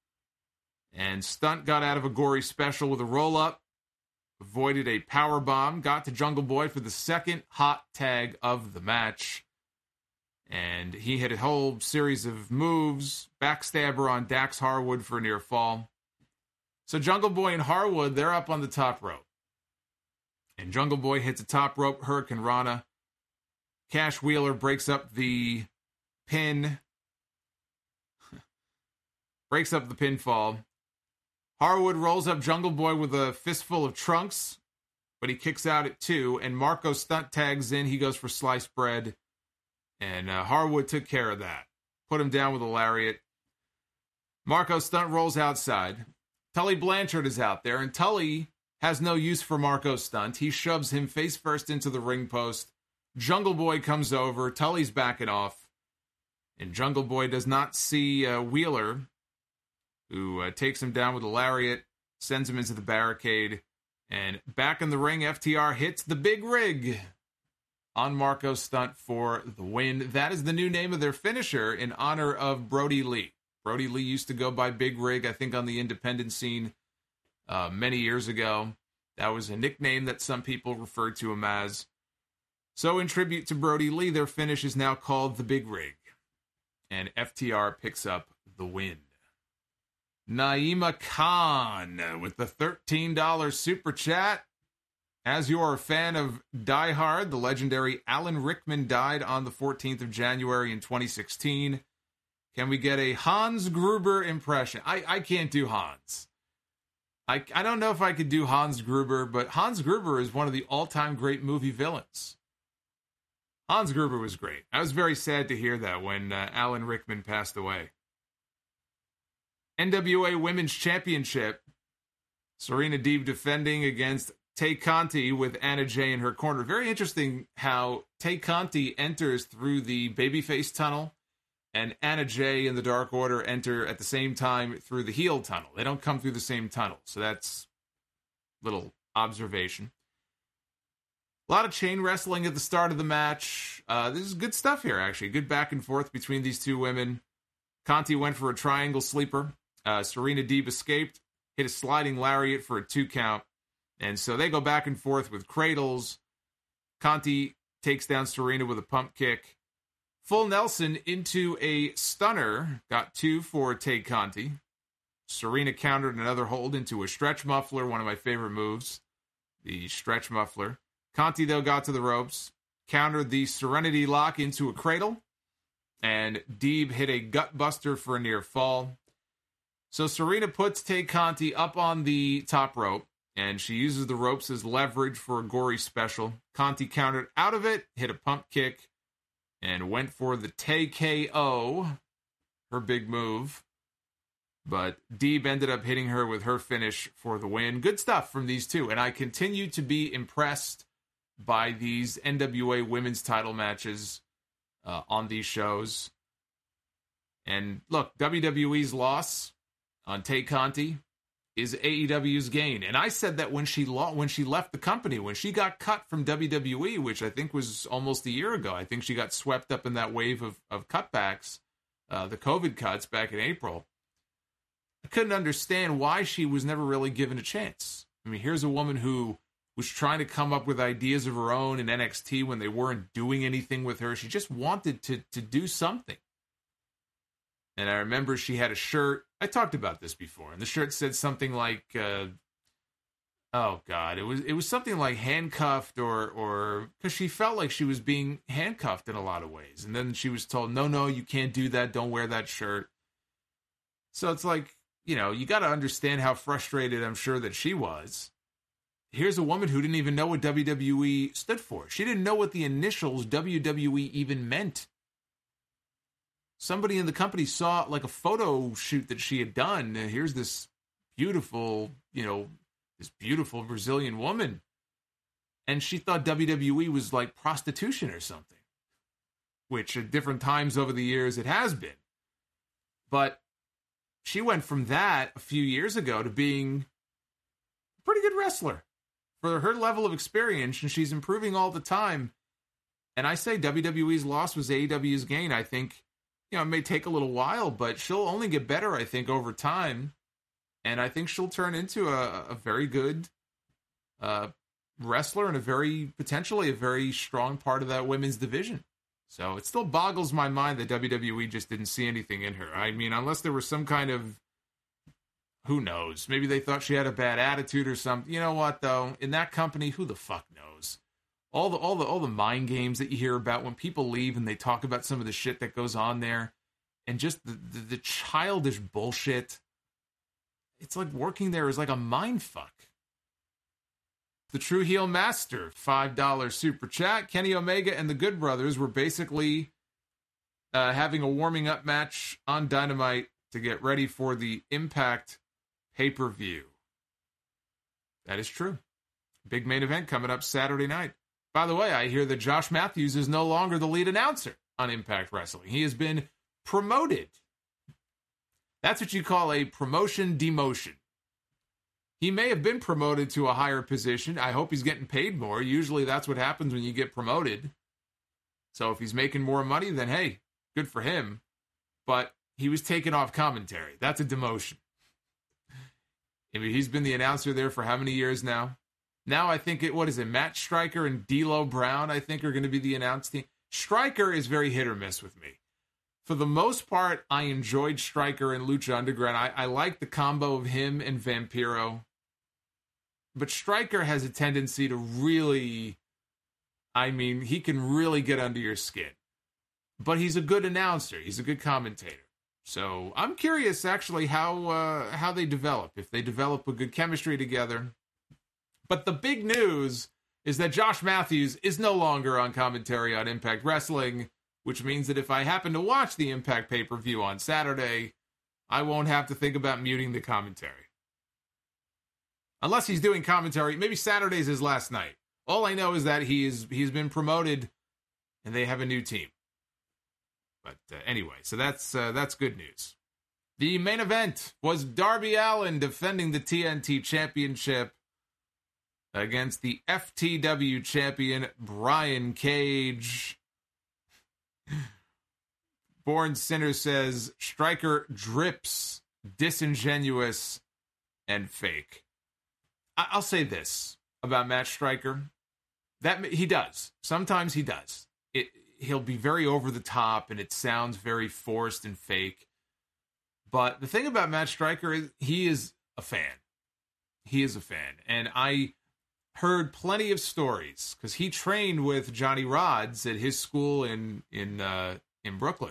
And Stunt got out of a gory special with a roll-up, avoided a power bomb, got to Jungle Boy for the second hot tag of the match. And he hit a whole series of moves, backstabber on Dax Harwood for a near fall. So Jungle Boy and Harwood, they're up on the top rope. And Jungle Boy hits a top rope Hurricane Rana. Cash Wheeler breaks up the pin. breaks up the pinfall. Harwood rolls up Jungle Boy with a fistful of trunks, but he kicks out at two, and Marco Stunt tags in. He goes for sliced bread, and uh, Harwood took care of that. Put him down with a lariat. Marco Stunt rolls outside. Tully Blanchard is out there, and Tully has no use for Marco Stunt. He shoves him face first into the ring post. Jungle Boy comes over. Tully's backing off. And Jungle Boy does not see uh, Wheeler, who uh, takes him down with a lariat, sends him into the barricade. And back in the ring, F T R hits the big rig on Marco Stunt for the win. That is the new name of their finisher in honor of Brody Lee. Brody Lee used to go by Big Rig, I think, on the independent scene uh, many years ago. That was a nickname that some people referred to him as. So in tribute to Brody Lee, their finish is now called the Big Rig. And F T R picks up the win. Naima Khan with the thirteen dollars super chat. As you are a fan of Die Hard, the legendary Alan Rickman died on the fourteenth of January in twenty sixteen. Can we get a Hans Gruber impression? I, I can't do Hans. I, I don't know if I could do Hans Gruber, but Hans Gruber is one of the all-time great movie villains. Hans Gruber was great. I was very sad to hear that when uh, Alan Rickman passed away. N W A Women's Championship. Serena Deeb defending against Tay Conti with Anna Jay in her corner. Very interesting how Tay Conti enters through the babyface tunnel and Anna Jay and the Dark Order enter at the same time through the heel tunnel. They don't come through the same tunnel. So that's a little observation. A lot of chain wrestling at the start of the match. Uh, this is good stuff here, actually. Good back and forth between these two women. Conti went for a triangle sleeper. Uh, Serena Deeb escaped, hit a sliding lariat for a two count. And so they go back and forth with cradles. Conti takes down Serena with a pump kick. Full Nelson into a stunner. Got two for Tay Conti. Serena countered another hold into a stretch muffler, one of my favorite moves. The stretch muffler. Conti, though, got to the ropes, countered the Serenity Lock into a cradle, and Deeb hit a gut buster for a near fall. So Serena puts Tay Conti up on the top rope, and she uses the ropes as leverage for a gory special. Conti countered out of it, hit a pump kick, and went for the T K O, her big move. But Deeb ended up hitting her with her finish for the win. Good stuff from these two, and I continue to be impressed by these N W A women's title matches uh, on these shows. And look, W W E's loss on Tay Conti is A E W's gain. And I said that when she lo- when she left the company, when she got cut from W W E, which I think was almost a year ago. I think she got swept up in that wave of, of cutbacks, uh, the COVID cuts back in April. I couldn't understand why she was never really given a chance. I mean, here's a woman who was trying to come up with ideas of her own in N X T when they weren't doing anything with her. She just wanted to to do something. And I remember she had a shirt. I talked about this before, and the shirt said something like, uh, "Oh God," it was it was something like handcuffed, or or because she felt like she was being handcuffed in a lot of ways. And then she was told, "No, no, you can't do that. Don't wear that shirt." So it's like, you know, you got to understand how frustrated I'm sure that she was. Here's a woman who didn't even know what W W E stood for. She didn't know what the initials W W E even meant. Somebody in the company saw like a photo shoot that she had done. And here's this beautiful, you know, this beautiful Brazilian woman. And she thought W W E was like prostitution or something, which at different times over the years it has been. But she went from that a few years ago to being a pretty good wrestler for her level of experience, and she's improving all the time. And I say W W E's loss was A E W's gain. I think, you know, it may take a little while, but she'll only get better, I think, over time. And I think she'll turn into a, a very good uh, wrestler and a very, potentially a very strong part of that women's division. So it still boggles my mind that W W E just didn't see anything in her. I mean, unless there was some kind of, who knows, maybe they thought she had a bad attitude or something. You know what, though? In that company, who the fuck knows? All the all the all the mind games that you hear about when people leave and they talk about some of the shit that goes on there, and just the, the, the childish bullshit. It's like working there is like a mind fuck. The True Heel Master, five dollars super chat. Kenny Omega and the Good Brothers were basically uh, having a warming up match on Dynamite to get ready for the Impact pay-per-view. That is true. Big main event coming up Saturday night. By the way, I hear that Josh Matthews is no longer the lead announcer on Impact Wrestling. He has been promoted. That's what you call a promotion demotion. He may have been promoted to a higher position. I hope he's getting paid more. Usually that's what happens when you get promoted. So if he's making more money, then hey, good for him. But he was taken off commentary. That's a demotion. I mean, he's been the announcer there for how many years now? Now I think it, what is it, Matt Stryker and D'Lo Brown, I think, are going to be the announce team. Stryker is very hit or miss with me. For the most part, I enjoyed Stryker and Lucha Underground. I, I like the combo of him and Vampiro. But Stryker has a tendency to really, I mean, he can really get under your skin. But he's a good announcer. He's a good commentator. So I'm curious, actually, how uh, how they develop, if they develop a good chemistry together. But the big news is that Josh Matthews is no longer on commentary on Impact Wrestling, which means that if I happen to watch the Impact pay-per-view on Saturday, I won't have to think about muting the commentary. Unless he's doing commentary, maybe Saturday's his last night. All I know is that he is, he's been promoted, and they have a new team. But uh, anyway, so that's uh, that's good news. The main event was Darby Allin defending the T N T Championship against the F T W champion, Brian Cage. Born Sinner says, Stryker drips disingenuous and fake. I- I'll say this about Matt Stryker. That he does. Sometimes he does. It he'll be very over the top and it sounds very forced and fake. But the thing about Matt Stryker is he is a fan. He is a fan. And I heard plenty of stories because he trained with Johnny Rods at his school in in uh, in Brooklyn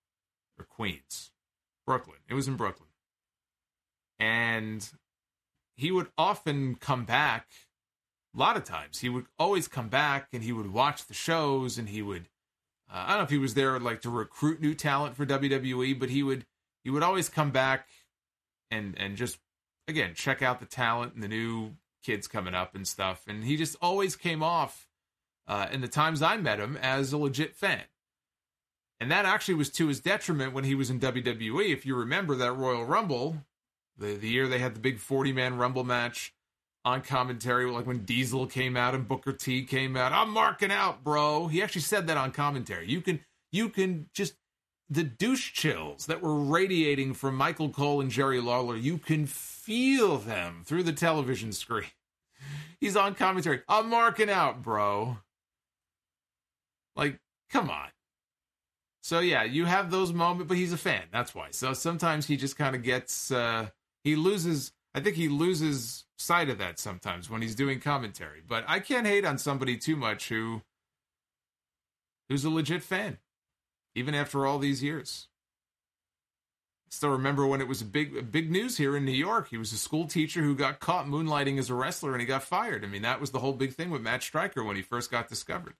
or Queens, Brooklyn. It was in Brooklyn, and he would often come back. A lot of times, he would always come back and he would watch the shows and he would. Uh, I don't know if he was there like to recruit new talent for W W E, but he would he would always come back and and just again check out the talent and the new kids coming up and stuff. And he just always came off uh, in the times I met him as a legit fan. And that actually was to his detriment when he was in W W E. If you remember that Royal Rumble, the the year they had the big forty-man Rumble match on commentary, like when Diesel came out and Booker T came out. I'm marking out, bro. He actually said that on commentary. You can, you can just, the douche chills that were radiating from Michael Cole and Jerry Lawler, you can feel them through the television screen. He's on commentary. I'm marking out, bro. Like, come on. So yeah, you have those moments, but he's a fan. That's why. So sometimes he just kind of gets, uh, he loses, I think he loses sight of that sometimes when he's doing commentary. But I can't hate on somebody too much who who's a legit fan, even after all these years. I still remember when it was a big big news here in New York. He was a school teacher who got caught moonlighting as a wrestler and he got fired. I mean, that was the whole big thing with Matt Stryker when he first got discovered.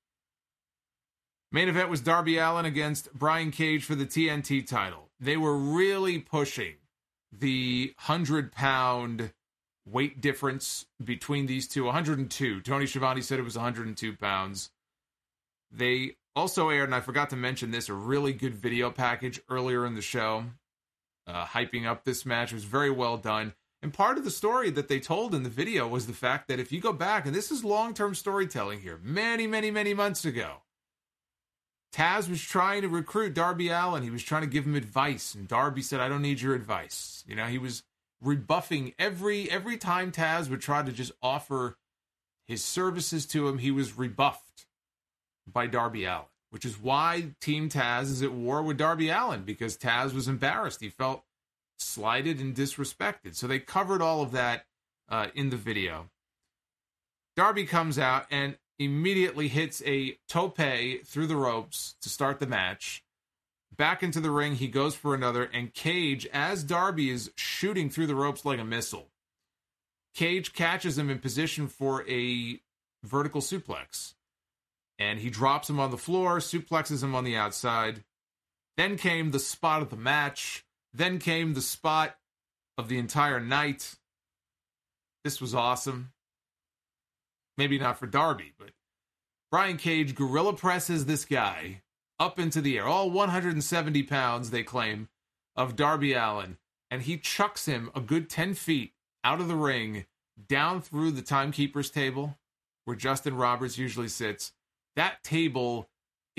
Main event was Darby Allin against Brian Cage for the T N T title. They were really pushing the hundred-pound weight difference between these two, one hundred two. Tony Schiavone said it was one hundred two pounds. They also aired, and I forgot to mention this, a really good video package earlier in the show, uh, hyping up this match. It was very well done. And part of the story that they told in the video was the fact that if you go back, and this is long-term storytelling here, many, many, many months ago, Taz was trying to recruit Darby Allin. He was trying to give him advice, and Darby said, I don't need your advice. You know, he was rebuffing every every time Taz would try to just offer his services to him, he was rebuffed by Darby Allin, which is why Team Taz is at war with Darby Allin, because Taz was embarrassed. He felt slighted and disrespected. So they covered all of that uh, in the video. Darby comes out and immediately hits a tope through the ropes to start the match. Back into the ring, he goes for another, and Cage, as Darby is shooting through the ropes like a missile, Cage catches him in position for a vertical suplex. And he drops him on the floor, suplexes him on the outside. Then came the spot of the match. Then came the spot of the entire night. This was awesome. Maybe not for Darby, but Brian Cage gorilla presses this guy up into the air. All one hundred seventy pounds, they claim, of Darby Allin. And he chucks him a good ten feet out of the ring, down through the timekeeper's table, where Justin Roberts usually sits. That table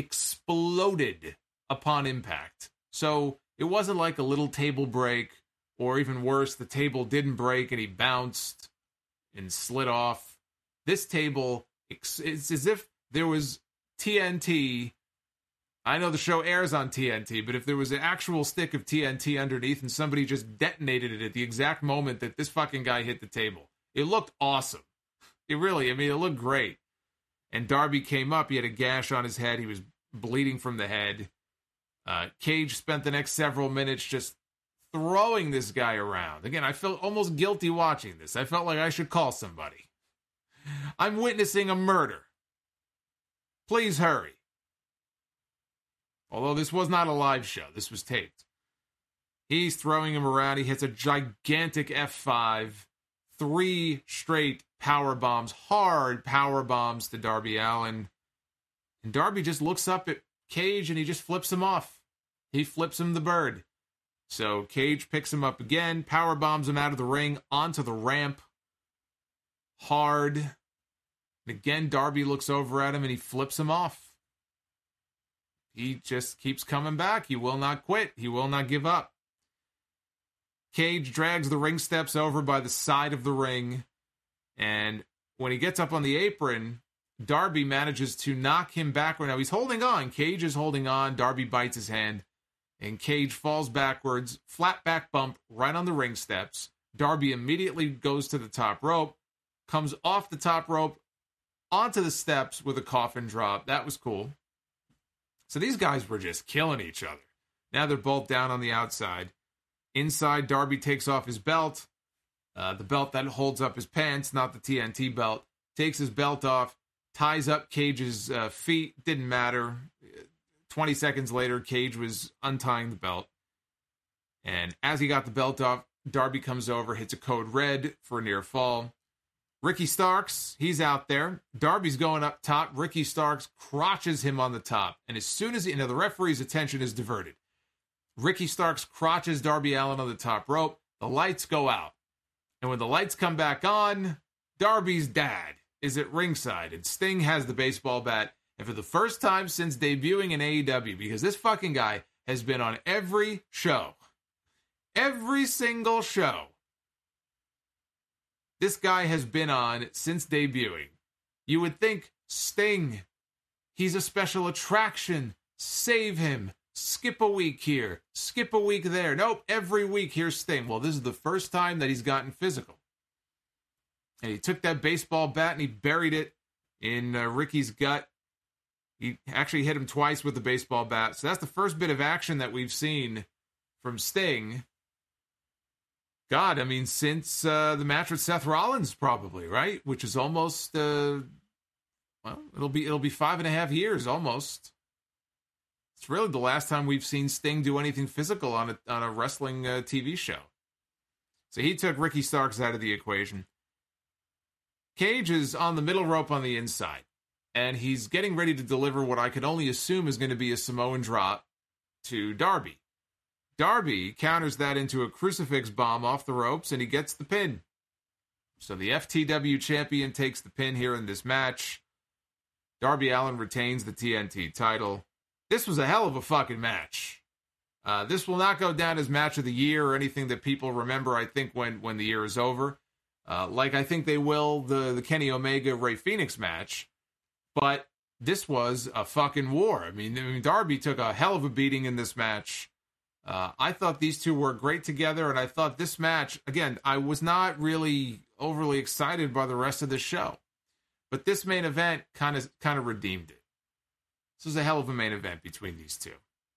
exploded upon impact. So it wasn't like a little table break, or even worse, the table didn't break and he bounced and slid off. This table, it's as if there was T N T. I know the show airs on T N T, but if there was an actual stick of T N T underneath and somebody just detonated it at the exact moment that this fucking guy hit the table, it looked awesome. It really, I mean, it looked great. And Darby came up. He had a gash on his head. He was bleeding from the head. Uh, Cage spent the next several minutes just throwing this guy around. Again, I felt almost guilty watching this. I felt like I should call somebody. I'm witnessing a murder. Please hurry. Although this was not a live show. This was taped. He's throwing him around. He hits a gigantic F five. Three straight power bombs. Hard power bombs to Darby Allin. And Darby just looks up at Cage and he just flips him off. He flips him the bird. So Cage picks him up again. Power bombs him out of the ring onto the ramp. Hard. And again, Darby looks over at him and he flips him off. He just keeps coming back. He will not quit. He will not give up. Cage drags the ring steps over by the side of the ring. And when he gets up on the apron, Darby manages to knock him backward. Now he's holding on. Cage is holding on. Darby bites his hand. And Cage falls backwards. Flat back bump right on the ring steps. Darby immediately goes to the top rope. Comes off the top rope onto the steps with a coffin drop. That was cool. So these guys were just killing each other. Now they're both down on the outside. Inside, Darby takes off his belt. Uh, the belt that holds up his pants, not the T N T belt. Takes his belt off, ties up Cage's uh, feet. Didn't matter. twenty seconds later, Cage was untying the belt. And as he got the belt off, Darby comes over, hits a code red for a near fall. Ricky Starks, he's out there. Darby's going up top. Ricky Starks crotches him on the top. And as soon as, he, you know, the referee's attention is diverted. Ricky Starks crotches Darby Allin on the top rope. The lights go out. And when the lights come back on, Darby's dad is at ringside. And Sting has the baseball bat. And for the first time since debuting in A E W, because this fucking guy has been on every show, every single show, this guy has been on since debuting. You would think, Sting, he's a special attraction. Save him. Skip a week here. Skip a week there. Nope, every week here's Sting. Well, this is the first time that he's gotten physical. And he took that baseball bat and he buried it in uh, Ricky's gut. He actually hit him twice with the baseball bat. So that's the first bit of action that we've seen from Sting. God, I mean, since uh, the match with Seth Rollins, probably, right? Which is almost, uh, well, it'll be it'll be five and a half years almost. It's really the last time we've seen Sting do anything physical on a on a wrestling uh, T V show. So he took Ricky Starks out of the equation. Cage is on the middle rope on the inside, and he's getting ready to deliver what I could only assume is going to be a Samoan drop to Darby. Darby counters that into a crucifix bomb off the ropes, and he gets the pin. So the F T W champion takes the pin here in this match. Darby Allin retains the T N T title. This was a hell of a fucking match. Uh, this will not go down as match of the year or anything that people remember, I think, when, when the year is over. Uh, like I think they will the, the Kenny Omega-Rey Fenix match. But this was a fucking war. I mean, I mean, Darby took a hell of a beating in this match. Uh, I thought these two were great together, and I thought this match, again, I was not really overly excited by the rest of the show. But this main event kind of kind of redeemed it. This was a hell of a main event between these two.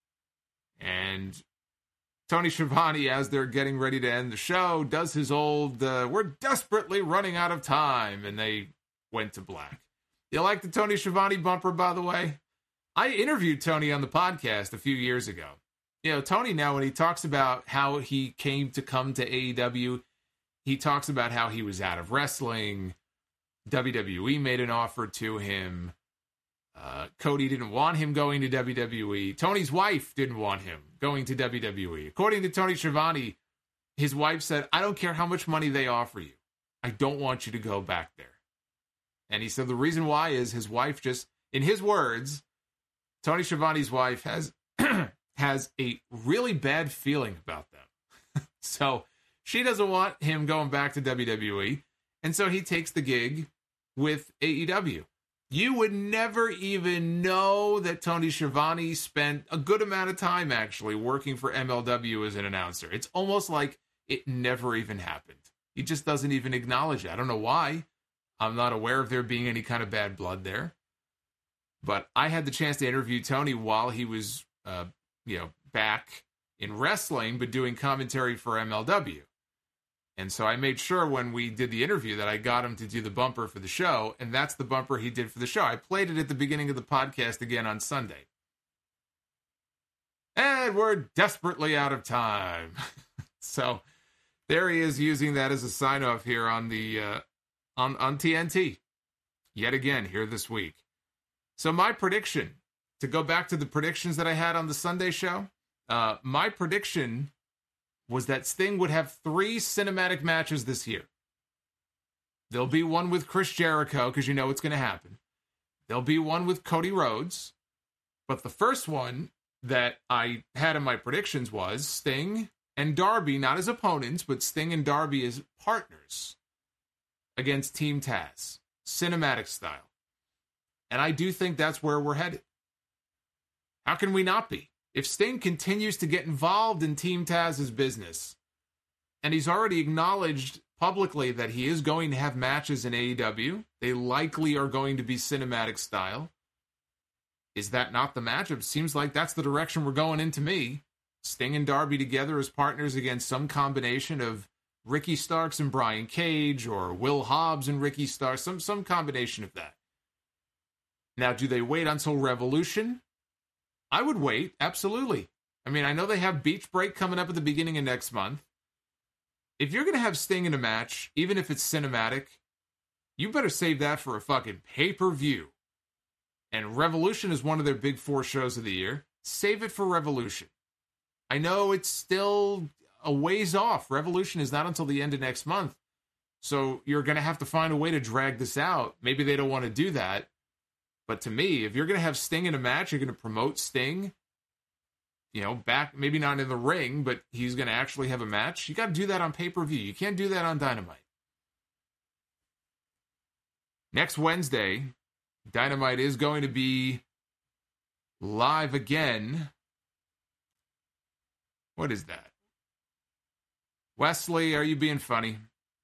And Tony Schiavone, as they're getting ready to end the show, does his old, uh, we're desperately running out of time, and they went to black. You like the Tony Schiavone bumper, by the way? I interviewed Tony on the podcast a few years ago. You know, Tony now, when he talks about how he came to come to A E W, he talks about how he was out of wrestling. W W E made an offer to him. Uh, Cody didn't want him going to W W E. Tony's wife didn't want him going to W W E. According to Tony Schiavone, his wife said, I don't care how much money they offer you. I don't want you to go back there. And he said the reason why is his wife just, in his words, Tony Schiavone's wife has has a really bad feeling about them. So she doesn't want him going back to W W E. And so he takes the gig with A E W. You would never even know that Tony Schiavone spent a good amount of time actually working for M L W as an announcer. It's almost like it never even happened. He just doesn't even acknowledge it. I don't know why. I'm not aware of there being any kind of bad blood there. But I had the chance to interview Tony while he was, uh, you know, back in wrestling, but doing commentary for M L W. And so I made sure when we did the interview that I got him to do the bumper for the show, and that's the bumper he did for the show. I played it at the beginning of the podcast again on Sunday. And we're desperately out of time. So there he is using that as a sign-off here on the uh, on, on T N T. Yet again, here this week. So my prediction, to go back to the predictions that I had on the Sunday show, uh, my prediction was that Sting would have three cinematic matches this year. There'll be one with Chris Jericho, because you know it's going to happen. There'll be one with Cody Rhodes. But the first one that I had in my predictions was Sting and Darby, not as opponents, but Sting and Darby as partners against Team Taz, cinematic style. And I do think that's where we're headed. How can we not be? If Sting continues to get involved in Team Taz's business, and he's already acknowledged publicly that he is going to have matches in A E W, they likely are going to be cinematic style. Is that not the matchup? Seems like that's the direction we're going in to me. Sting and Darby together as partners against some combination of Ricky Starks and Brian Cage, or Will Hobbs and Ricky Starks, some, some combination of that. Now, do they wait until Revolution? I would wait, absolutely. I mean, I know they have Beach Break coming up at the beginning of next month. If you're going to have Sting in a match, even if it's cinematic, you better save that for a fucking pay-per-view. And Revolution is one of their big four shows of the year. Save it for Revolution. I know it's still a ways off. Revolution is not until the end of next month. So you're going to have to find a way to drag this out. Maybe they don't want to do that. But to me, if you're going to have Sting in a match, you're going to promote Sting, you know, back, maybe not in the ring, but he's going to actually have a match. You got to do that on pay-per-view. You can't do that on Dynamite. Next Wednesday, Dynamite is going to be live again. What is that? Wesley, are you being funny?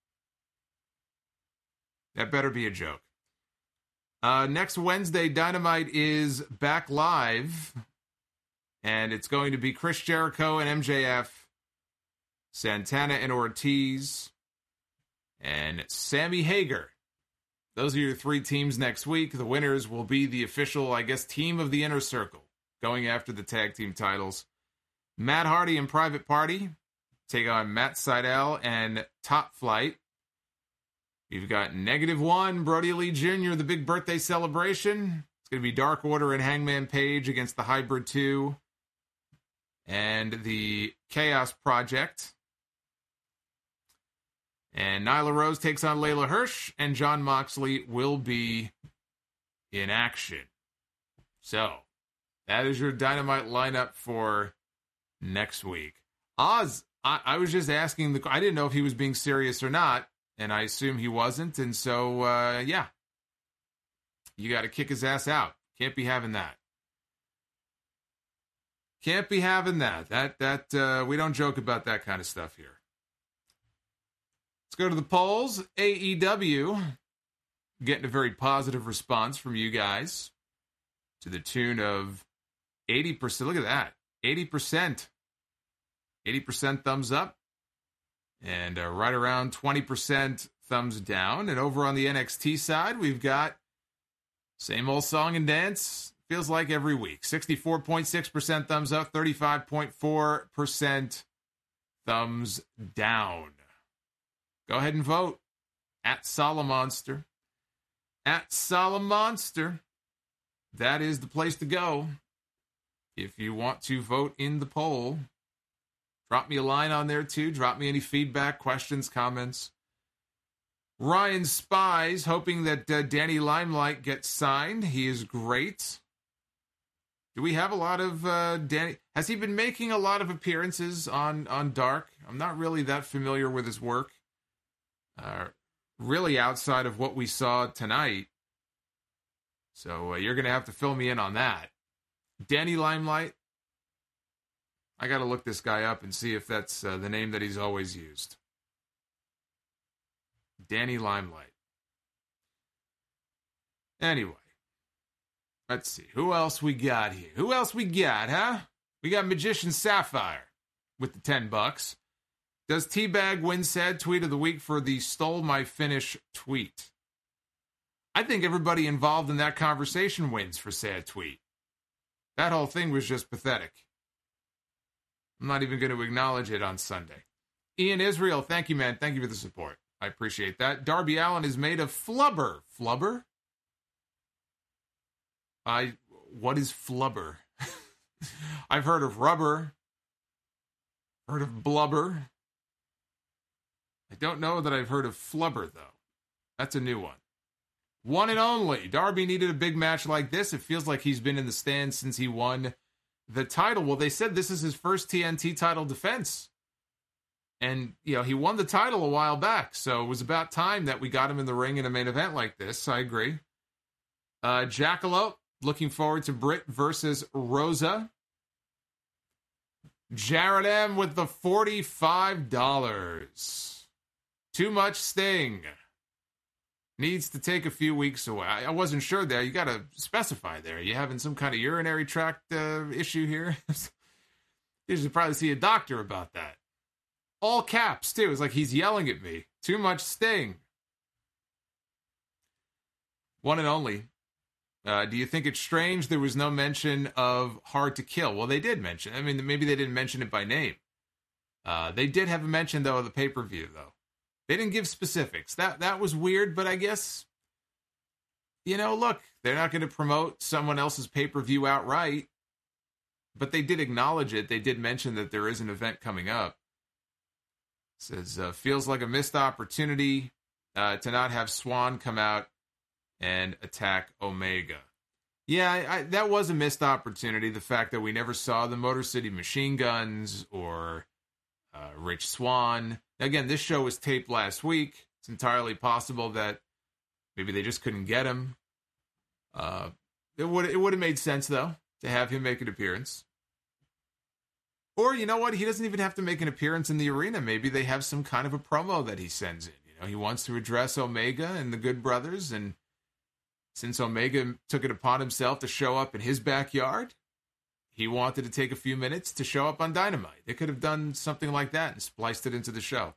That better be a joke. Uh, next Wednesday, Dynamite is back live. And it's going to be Chris Jericho and M J F, Santana and Ortiz, and Sammy Hagar. Those are your three teams next week. The winners will be the official, I guess, team of the Inner Circle, going after the tag team titles. Matt Hardy and Private Party take on Matt Sydal and Top Flight. You've got Negative One, Brody Lee Junior, the big birthday celebration. It's going to be Dark Order and Hangman Page against the Hybrid two and the Chaos Project. And Nyla Rose takes on Layla Hirsch, and Jon Moxley will be in action. So, that is your Dynamite lineup for next week. Oz, I, I was just asking, the. I didn't know if he was being serious or not, and I assume he wasn't, and so, uh, yeah. You got to kick his ass out. Can't be having that. Can't be having that. That, that, uh, we don't joke about that kind of stuff here. Let's go to the polls. A E W getting a very positive response from you guys to the tune of eighty percent. Look at that. eighty percent. eighty percent thumbs up. And uh, right around twenty percent thumbs down. And over on the N X T side, we've got same old song and dance. Feels like every week. sixty-four point six percent thumbs up. thirty-five point four percent thumbs down. Go ahead and vote. At Solomonster. At Solomonster. That is the place to go. If you want to vote in the poll, drop me a line on there too. Drop me any feedback, questions, comments. Ryan Spies, hoping that uh, Danny Limelight gets signed. He is great. Do we have a lot of uh, Danny? Has he been making a lot of appearances on, on Dark? I'm not really that familiar with his work. Uh, really outside of what we saw tonight. So uh, you're going to have to fill me in on that. Danny Limelight. I got to look this guy up and see if that's uh, the name that he's always used. Danny Limelight. Anyway. Let's see. Who else we got here? Who else we got, huh? We got Magician Sapphire with the ten bucks. Does Teabag win sad tweet of the week for the stole my finish tweet? I think everybody involved in that conversation wins for sad tweet. That whole thing was just pathetic. I'm not even going to acknowledge it on Sunday. Ian Israel, thank you, man. Thank you for the support. I appreciate that. Darby Allin is made of flubber. Flubber? I, what is flubber? I've heard of rubber. Heard of blubber. I don't know that I've heard of flubber, though. That's a new one. One and only. Darby needed a big match like this. It feels like he's been in the stands since he won the title. Well, they said this is his first T N T title defense. And, you know, he won the title a while back. So it was about time that we got him in the ring in a main event like this. I agree. Uh, Jackalope, looking forward to Britt versus Rosa. Jared M with the forty-five dollars. Too much Sting. Needs to take a few weeks away. I wasn't sure there. You got to specify there. You having some kind of urinary tract uh, issue here? You should probably see a doctor about that. All caps, too. It's like he's yelling at me. Too much Sting. One and only. Uh, do you think it's strange there was no mention of Hard to Kill? Well, they did mention. I mean, maybe they didn't mention it by name. Uh, they did have a mention, though, of the pay-per-view, though. They didn't give specifics. That that was weird, but I guess, you know, look, they're not going to promote someone else's pay-per-view outright, but they did acknowledge it. They did mention that there is an event coming up. It says, uh, feels like a missed opportunity uh, to not have Swan come out and attack Omega. Yeah, I, I, that was a missed opportunity. The fact that we never saw the Motor City Machine Guns or uh, Rich Swann. Again, this show was taped last week. It's entirely possible that maybe they just couldn't get him. Uh, it would it would have made sense, though, to have him make an appearance. Or, you know what? He doesn't even have to make an appearance in the arena. Maybe they have some kind of a promo that he sends in. You know, he wants to address Omega and the Good Brothers, and since Omega took it upon himself to show up in his backyard, he wanted to take a few minutes to show up on Dynamite. They could have done something like that and spliced it into the show.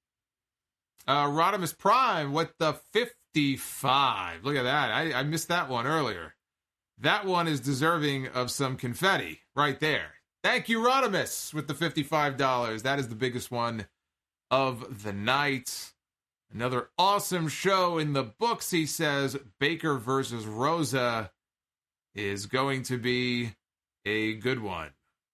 Uh, Rodimus Prime with the fifty-five. Look at that. I, I missed that one earlier. That one is deserving of some confetti right there. Thank you, Rodimus, with the fifty-five dollars. That is the biggest one of the night. Another awesome show in the books, he says. Baker versus Rosa is going to be a good one.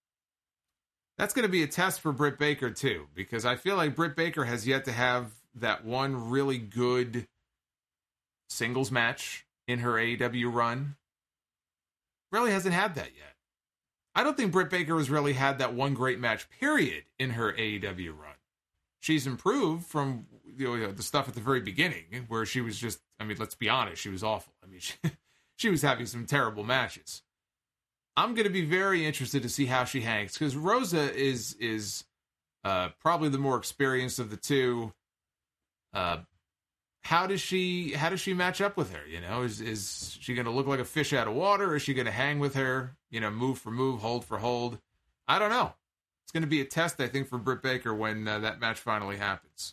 That's going to be a test for Britt Baker, too, because I feel like Britt Baker has yet to have that one really good singles match in her A E W run. Really hasn't had that yet. I don't think Britt Baker has really had that one great match, period, in her A E W run. She's improved from, you know, the stuff at the very beginning, where she was just, I mean, let's be honest, she was awful. I mean, she, she was having some terrible matches. I'm going to be very interested to see how she hangs, because Rosa is is uh, probably the more experienced of the two. Uh, how does she how does she match up with her? You know, is is she going to look like a fish out of water? Or is she going to hang with her? You know, move for move, hold for hold. I don't know. It's going to be a test, I think, for Britt Baker when uh, that match finally happens.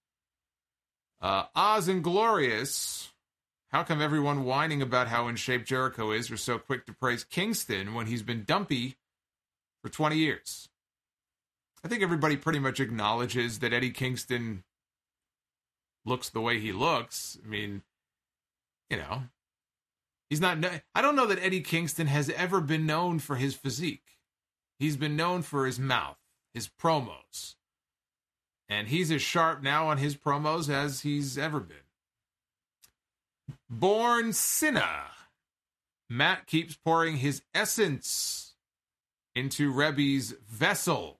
Uh, Oz and Glorious. How come everyone whining about how in shape Jericho is are so quick to praise Kingston when he's been dumpy for twenty years? I think everybody pretty much acknowledges that Eddie Kingston looks the way he looks. I mean, you know, he's not... I don't know that Eddie Kingston has ever been known for his physique. He's been known for his mouth, his promos. And he's as sharp now on his promos as he's ever been. Born Sinner. Matt keeps pouring his essence into Rebby's vessel.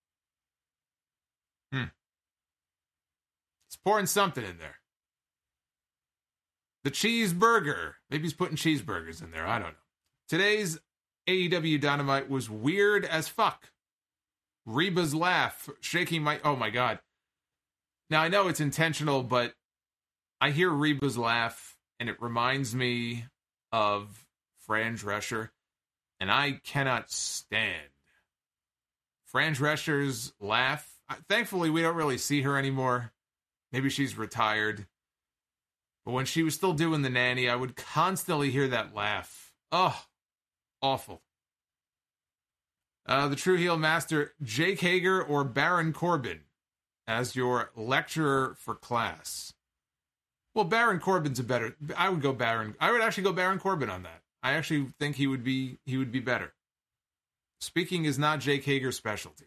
Hmm. He's pouring something in there. The cheeseburger. Maybe he's putting cheeseburgers in there. I don't know. Today's A E W Dynamite was weird as fuck. Reba's laugh, shaking my... Oh, my God. Now, I know it's intentional, but I hear Reba's laugh, and it reminds me of Fran Drescher, and I cannot stand Fran Drescher's laugh. Thankfully, we don't really see her anymore. Maybe she's retired. But when she was still doing the nanny, I would constantly hear that laugh. Oh, awful. Uh, the True Heel Master, Jake Hager or Baron Corbin as your lecturer for class. Well, Baron Corbin's a better... I would go Baron... I would actually go Baron Corbin on that. I actually think he would be he would be better. Speaking is not Jake Hager's specialty.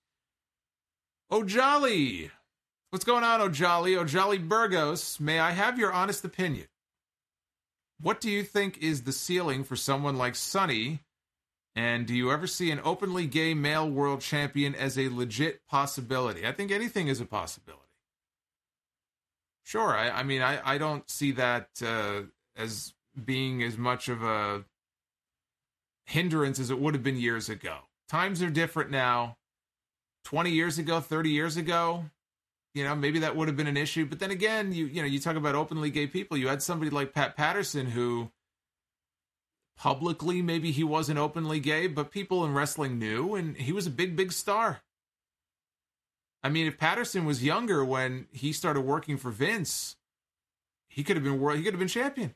O'Jolly! What's going on, O'Jolly? O'Jolly Burgos, may I have your honest opinion? What do you think is the ceiling for someone like Sonny? And do you ever see an openly gay male world champion as a legit possibility? I think anything is a possibility. Sure, I, I mean, I, I don't see that uh, as being as much of a hindrance as it would have been years ago. Times are different now. twenty years ago, thirty years ago, you know, maybe that would have been an issue. But then again, you you know, you talk about openly gay people. You had somebody like Pat Patterson who publicly, maybe he wasn't openly gay, but people in wrestling knew, and he was a big, big star. I mean, if Patterson was younger when he started working for Vince, he could have been world. He could have been champion.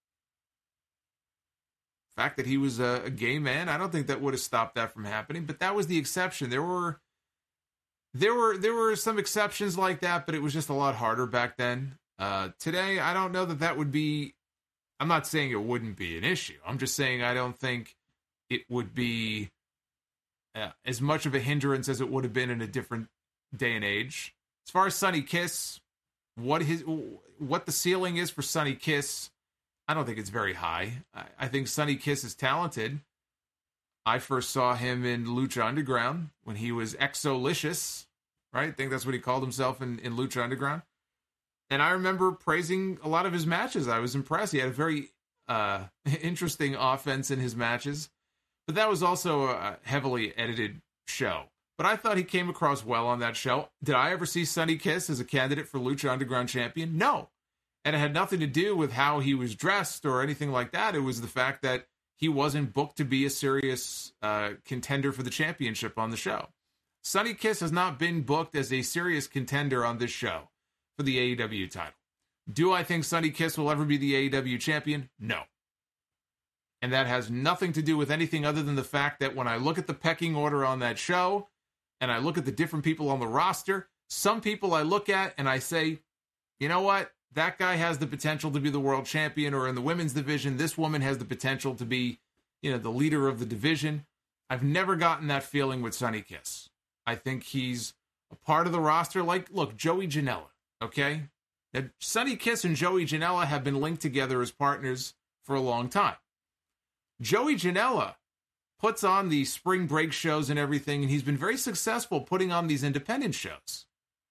The fact that he was a, a gay man, I don't think that would have stopped that from happening. But that was the exception. There were, there were, there were some exceptions like that, but it was just a lot harder back then. Uh, today, I don't know that that would be. I'm not saying it wouldn't be an issue. I'm just saying I don't think it would be uh, as much of a hindrance as it would have been in a different day and age. As far as Sonny Kiss, what his what the ceiling is for Sonny Kiss, I don't think it's very high. I, I think Sonny Kiss is talented. I first saw him in Lucha Underground when he was Exolicious, right? I think that's what he called himself in, in Lucha Underground. And I remember praising a lot of his matches. I was impressed. He had a very uh, interesting offense in his matches. But that was also a heavily edited show. But I thought he came across well on that show. Did I ever see Sonny Kiss as a candidate for Lucha Underground champion? No. And it had nothing to do with how he was dressed or anything like that. It was the fact that he wasn't booked to be a serious uh, contender for the championship on the show. Sonny Kiss has not been booked as a serious contender on this show for the A E W title. Do I think Sonny Kiss will ever be the A E W champion? No. And that has nothing to do with anything other than the fact that when I look at the pecking order on that show, and I look at the different people on the roster, some people I look at and I say, you know what? That guy has the potential to be the world champion, or in the women's division, this woman has the potential to be, you know, the leader of the division. I've never gotten that feeling with Sonny Kiss. I think he's a part of the roster. Like, look, Joey Janela. Okay? Now, Sonny Kiss and Joey Janela have been linked together as partners for a long time. Joey Janela puts on the spring break shows and everything, and he's been very successful putting on these independent shows.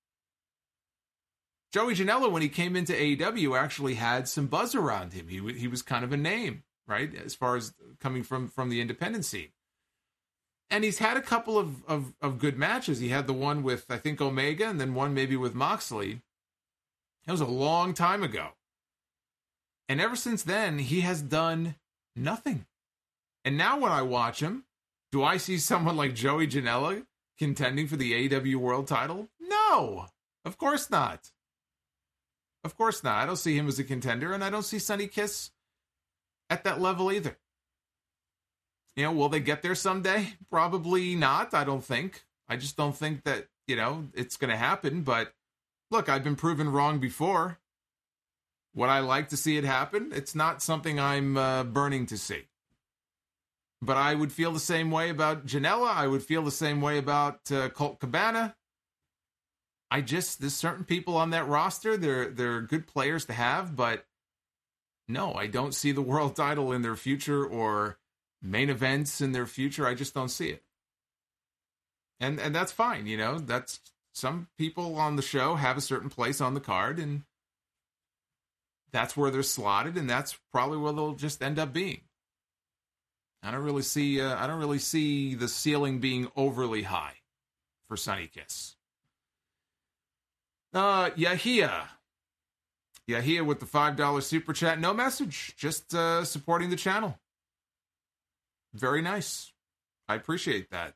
Joey Janela, when he came into A E W, actually had some buzz around him. He, w- he was kind of a name, right, as far as coming from, from the independent scene. And he's had a couple of, of, of good matches. He had the one with, I think, Omega, and then one maybe with Moxley. That was a long time ago. And ever since then, he has done nothing. And now when I watch him, do I see someone like Joey Janela contending for the A E W World title? No, of course not. Of course not. I don't see him as a contender, and I don't see Sonny Kiss at that level either. You know, will they get there someday? Probably not, I don't think. I just don't think that, you know, it's going to happen. But look, I've been proven wrong before. Would I like to see it happen? It's not something I'm uh, burning to see. But I would feel the same way about Janela. I would feel the same way about uh, Colt Cabana. I just, there's certain people on that roster, they're, they're good players to have, but no, I don't see the world title in their future or main events in their future. I just don't see it. And and that's fine, you know, that's, some people on the show have a certain place on the card, and that's where they're slotted, and that's probably where they'll just end up being. I don't really see, uh, I don't really see the ceiling being overly high for Sonny Kiss. Uh, Yahia. Yahia with the five dollars super chat. No message, just uh, supporting the channel. Very nice. I appreciate that.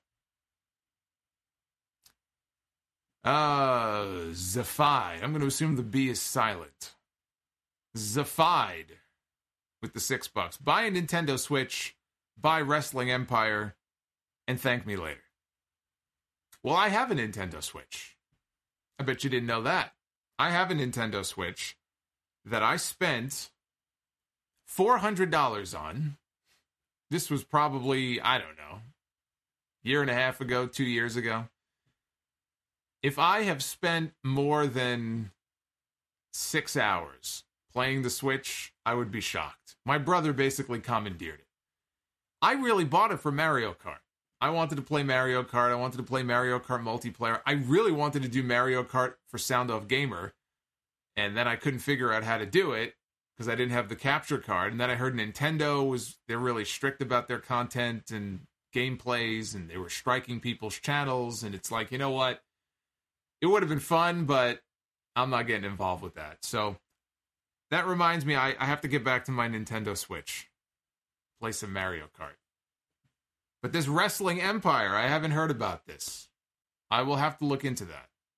Uh, Zafide. I'm going to assume the B is silent. Zafide with the six bucks. Buy a Nintendo Switch, buy Wrestling Empire, and thank me later. Well, I have a Nintendo Switch. I bet you didn't know that. I have a Nintendo Switch that I spent four hundred dollars on. This was probably, I don't know, a year and a half ago, two years ago. If I have spent more than six hours playing the Switch, I would be shocked. My brother basically commandeered it. I really bought it for Mario Kart. I wanted to play Mario Kart. I wanted to play Mario Kart multiplayer. I really wanted to do Mario Kart for Sound Off Gamer. And then I couldn't figure out how to do it because I didn't have the capture card. And then I heard Nintendo was, they're really strict about their content and gameplays, and they were striking people's channels. And it's like, you know what? It would have been fun, but I'm not getting involved with that. So that reminds me, I, I have to get back to my Nintendo Switch. Play some Mario Kart. But this Wrestling Empire, I haven't heard about this. I will have to look into that.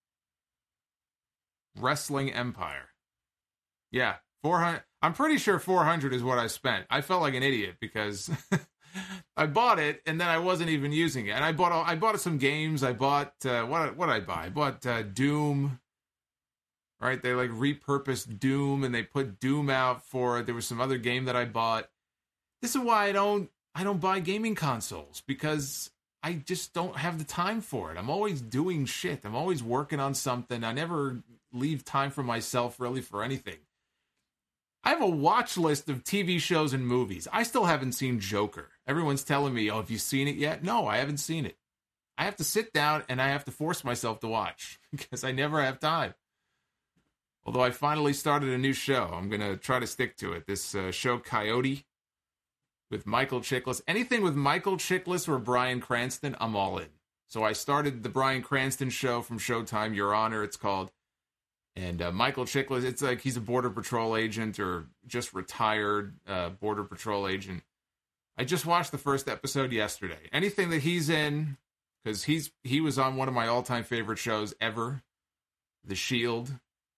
Wrestling Empire. Yeah, four hundred. I'm pretty sure four hundred is what I spent. I felt like an idiot because I bought it and then I wasn't even using it. And I bought I bought some games. I bought uh, what what did I buy? I bought uh, Doom. Right, they like repurposed Doom and they put Doom out for it. There was some other game that I bought. This is why I don't I don't buy gaming consoles, because I just don't have the time for it. I'm always doing shit. I'm always working on something. I never leave time for myself really for anything. I have a watch list of T V shows and movies. I still haven't seen Joker. Everyone's telling me, oh, have you seen it yet? No, I haven't seen it. I have to sit down and I have to force myself to watch because I never have time. Although I finally started a new show. I'm going to try to stick to it. This uh, show, Coyote, with Michael Chiklis. Anything with Michael Chiklis or Bryan Cranston, I'm all in. So I started the Bryan Cranston show from Showtime, Your Honor, it's called. And uh, Michael Chiklis, it's like he's a Border Patrol agent or just retired uh, Border Patrol agent. I just watched the first episode yesterday. Anything that he's in, because he's he was on one of my all-time favorite shows ever, The Shield.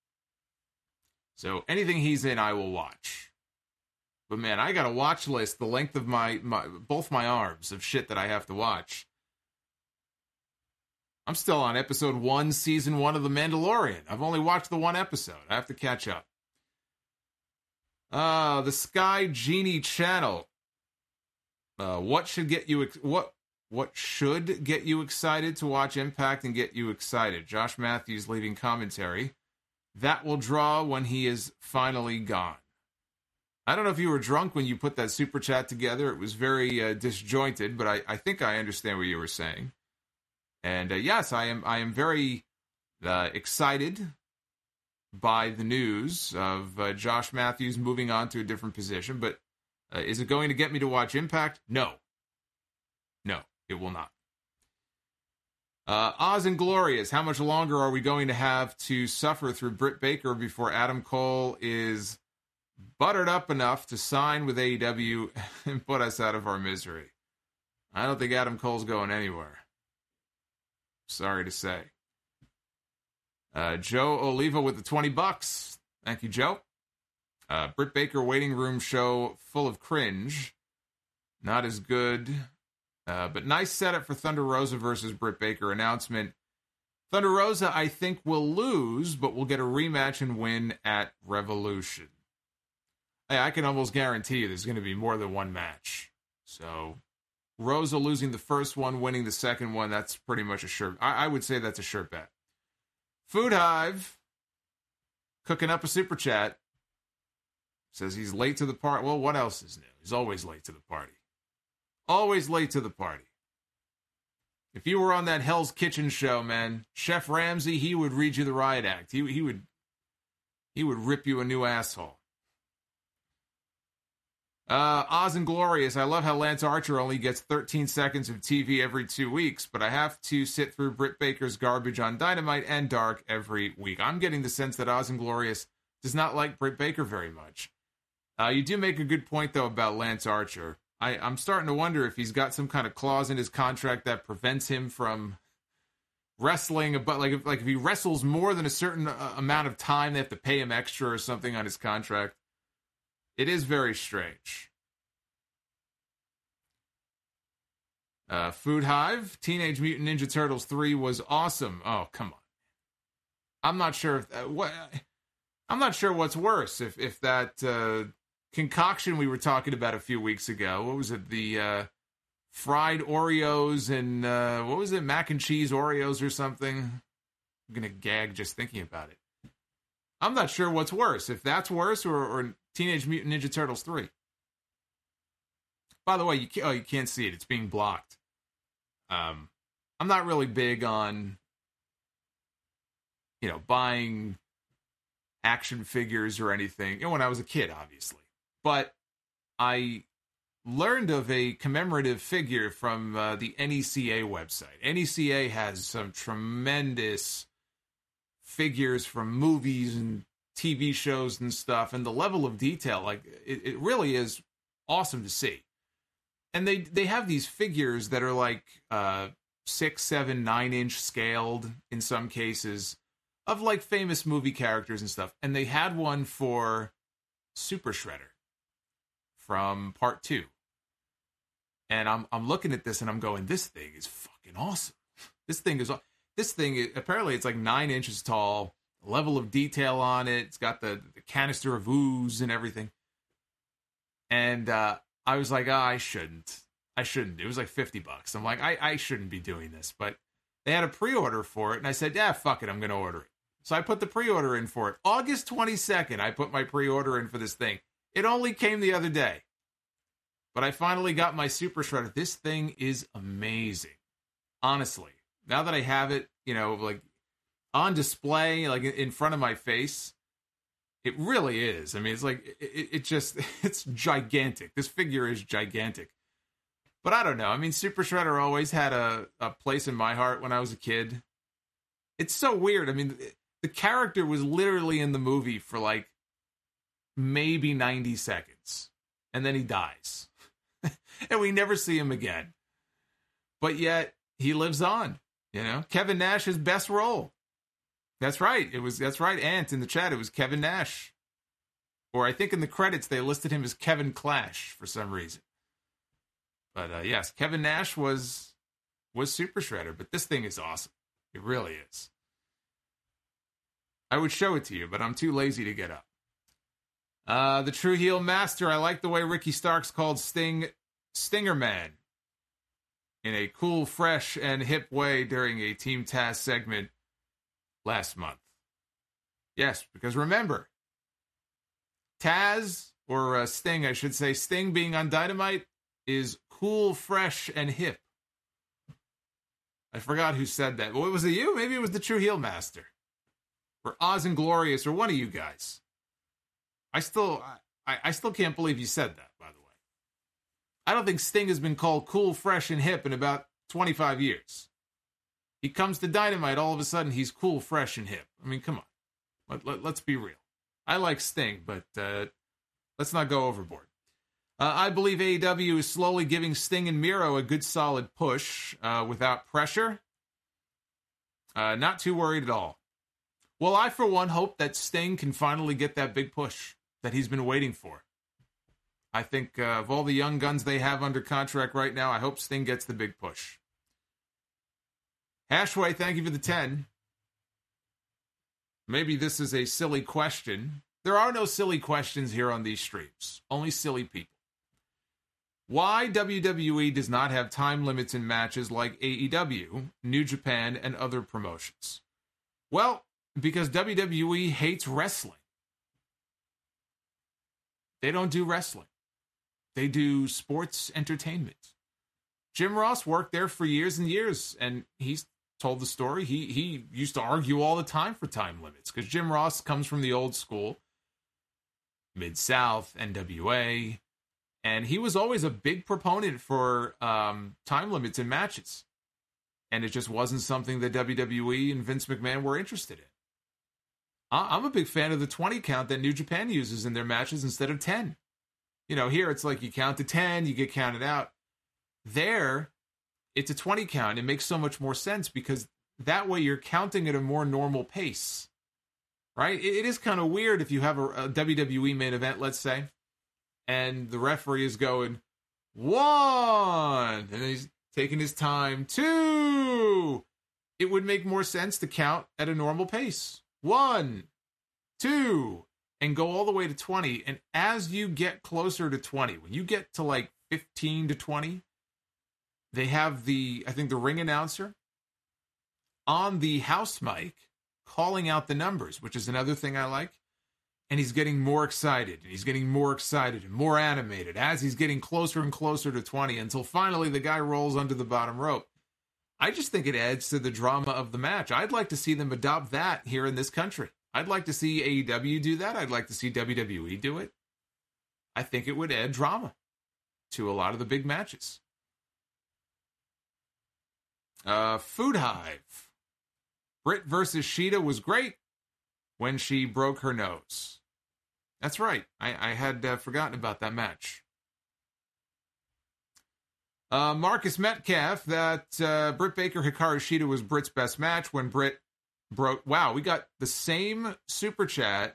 So anything he's in, I will watch. But man, I got a watch list the length of my, my both my arms of shit that I have to watch. I'm still on episode one, season one of The Mandalorian. I've only watched the one episode. I have to catch up. Uh, the Sky Genie channel. Uh, what should get you ex- what what should get you excited to watch Impact and get you excited? Josh Matthews leading commentary. That will draw when he is finally gone. I don't know if you were drunk when you put that super chat together. It was very uh, disjointed, but I, I think I understand what you were saying. And uh, yes, I am I am very uh, excited by the news of uh, Josh Matthews moving on to a different position. But uh, is it going to get me to watch Impact? No. No, it will not. Uh, Oz and Glorious, how much longer are we going to have to suffer through Britt Baker before Adam Cole is buttered up enough to sign with A E W and put us out of our misery? I don't think Adam Cole's going anywhere. Sorry to say. Uh, Joe Oliva with the twenty bucks. Thank you, Joe. Uh, Britt Baker waiting room show full of cringe. Not as good. Uh, but nice setup for Thunder Rosa versus Britt Baker announcement. Thunder Rosa, I think, will lose, but will get a rematch and win at Revolution. Hey, I can almost guarantee you there's going to be more than one match. So, Rosa losing the first one, winning the second one, that's pretty much a sure... I, I would say that's a sure bet. Food Hive, cooking up a super chat, says he's late to the party. Well, what else is new? He's always late to the party. Always late to the party. If you were on that Hell's Kitchen show, man, Chef Ramsay, he would read you the riot act. He he would he would rip you a new asshole. Uh, Oz and Glorious, I love how Lance Archer only gets thirteen seconds of T V every two weeks, but I have to sit through Britt Baker's garbage on Dynamite and Dark every week. I'm getting the sense that Oz and Glorious does not like Britt Baker very much. Uh, you do make a good point, though, about Lance Archer. I, I'm starting to wonder if he's got some kind of clause in his contract that prevents him from wrestling. But like if, like if he wrestles more than a certain uh, amount of time, they have to pay him extra or something on his contract. It is very strange. Uh, Food Hive, Teenage Mutant Ninja Turtles three was awesome. Oh, come on. I'm not sure if uh, what. I'm not sure what's worse if if that. Uh, concoction we were talking about a few weeks ago. What was it? The uh, fried Oreos and, uh, what was it? Mac and cheese Oreos or something? I'm going to gag just thinking about it. I'm not sure what's worse, if that's worse or, or Teenage Mutant Ninja Turtles three. By the way, you can't, oh, you can't see it. It's being blocked. Um, I'm not really big on, you know, buying action figures or anything. You know, when I was a kid, obviously. But I learned of a commemorative figure from uh, the N E C A website. N E C A has some tremendous figures from movies and T V shows and stuff. And the level of detail, like, it, it really is awesome to see. And they, they have these figures that are like uh, six, seven, nine inch scaled in some cases. of like famous movie characters and stuff. And they had one for Super Shredder from part two. And I'm I'm looking at this and I'm going, this thing is fucking awesome. This thing is this thing is, apparently it's like nine inches tall, level of detail on it. It's got the, the canister of ooze and everything. And uh, I was like, oh, I shouldn't. I shouldn't. It was like fifty bucks. I'm like, I, I shouldn't be doing this. But they had a pre-order for it. And I said, yeah, fuck it. I'm going to order it. So I put the pre-order in for it. August twenty-second, I put my pre-order in for this thing. It only came the other day. But I finally got my Super Shredder. This thing is amazing. Honestly. Now that I have it, you know, like on display, like in front of my face, it really is. I mean, it's like, it, it just, it's gigantic. This figure is gigantic. But I don't know. I mean, Super Shredder always had a, a place in my heart when I was a kid. It's so weird. I mean, the character was literally in the movie for like maybe ninety seconds. And then he dies. And we never see him again. But yet, he lives on. You know? Kevin Nash's best role. That's right. It was, that's right, Ant, in the chat. It was Kevin Nash. Or I think in the credits, they listed him as Kevin Clash for some reason. But uh, yes, Kevin Nash was was Super Shredder, but this thing is awesome. It really is. I would show it to you, but I'm too lazy to get up. Uh, the True Heel Master, I like the way Ricky Starks called Sting Stinger Man in a cool, fresh, and hip way during a Team Taz segment last month. Yes, because remember, Taz, or uh, Sting, I should say, Sting being on Dynamite is cool, fresh, and hip. I forgot who said that. Well, was it you? Maybe it was the True Heel Master. Or Oz and Glorious, or one of you guys. I still, I, I still can't believe you said that, by the way. I don't think Sting has been called cool, fresh, and hip in about twenty-five years. He comes to Dynamite, all of a sudden he's cool, fresh, and hip. I mean, come on. Let, let, let's be real. I like Sting, but uh, let's not go overboard. Uh, I believe A E W is slowly giving Sting and Miro a good solid push uh, without pressure. Uh, not too worried at all. Well, I, for one, hope that Sting can finally get that big push that he's been waiting for. I think uh, of all the young guns they have under contract right now, I hope Sting gets the big push. Hashway, thank you for the ten. Maybe this is a silly question. There are no silly questions here on these streams. Only silly people. Why W W E does not have time limits in matches like A E W, New Japan, and other promotions? Well, because W W E hates wrestling. They don't do wrestling. They do sports entertainment. Jim Ross worked there for years and years, and he's told the story. He he used to argue all the time for time limits, because Jim Ross comes from the old school, Mid-South, N W A, and he was always a big proponent for um, time limits in matches. And it just wasn't something that W W E and Vince McMahon were interested in. I'm a big fan of the twenty count that New Japan uses in their matches instead of ten. You know, here it's like you count to ten, you get counted out. There, it's a twenty count. It makes so much more sense because that way you're counting at a more normal pace, right? It, it is kind of weird if you have a, a W W E main event, let's say, and the referee is going, one, and he's taking his time, two. It would make more sense to count at a normal pace. One, two, and go all the way to twenty. And as you get closer to twenty, when you get to like fifteen to twenty, they have the, I think the ring announcer on the house mic calling out the numbers, which is another thing I like. And he's getting more excited, and he's getting more excited and more animated as he's getting closer and closer to twenty until finally the guy rolls under the bottom rope. I just think it adds to the drama of the match. I'd like to see them adopt that here in this country. I'd like to see A E W do that. I'd like to see W W E do it. I think it would add drama to a lot of the big matches. Uh, Food Hive. Britt versus Sheeta was great when she broke her nose. That's right. I, I had uh, forgotten about that match. Uh, Marcus Metcalf, that uh, Britt Baker Hikaru Shida was Britt's best match when Britt broke. Wow, we got the same super chat.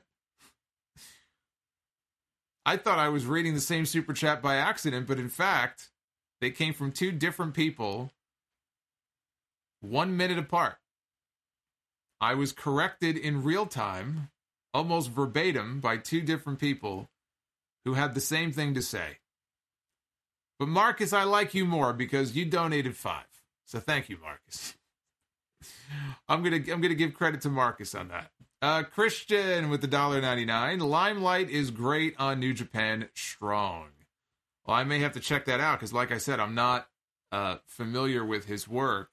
I thought I was reading the same super chat by accident, but in fact, they came from two different people, one minute apart. I was corrected in real time, almost verbatim, by two different people who had the same thing to say. But Marcus, I like you more because you donated five. So thank you, Marcus. I'm gonna I'm gonna give credit to Marcus on that. Uh, Christian with the one dollar ninety-nine. Limelight is great on New Japan Strong. Well, I may have to check that out because, like I said, I'm not uh, familiar with his work.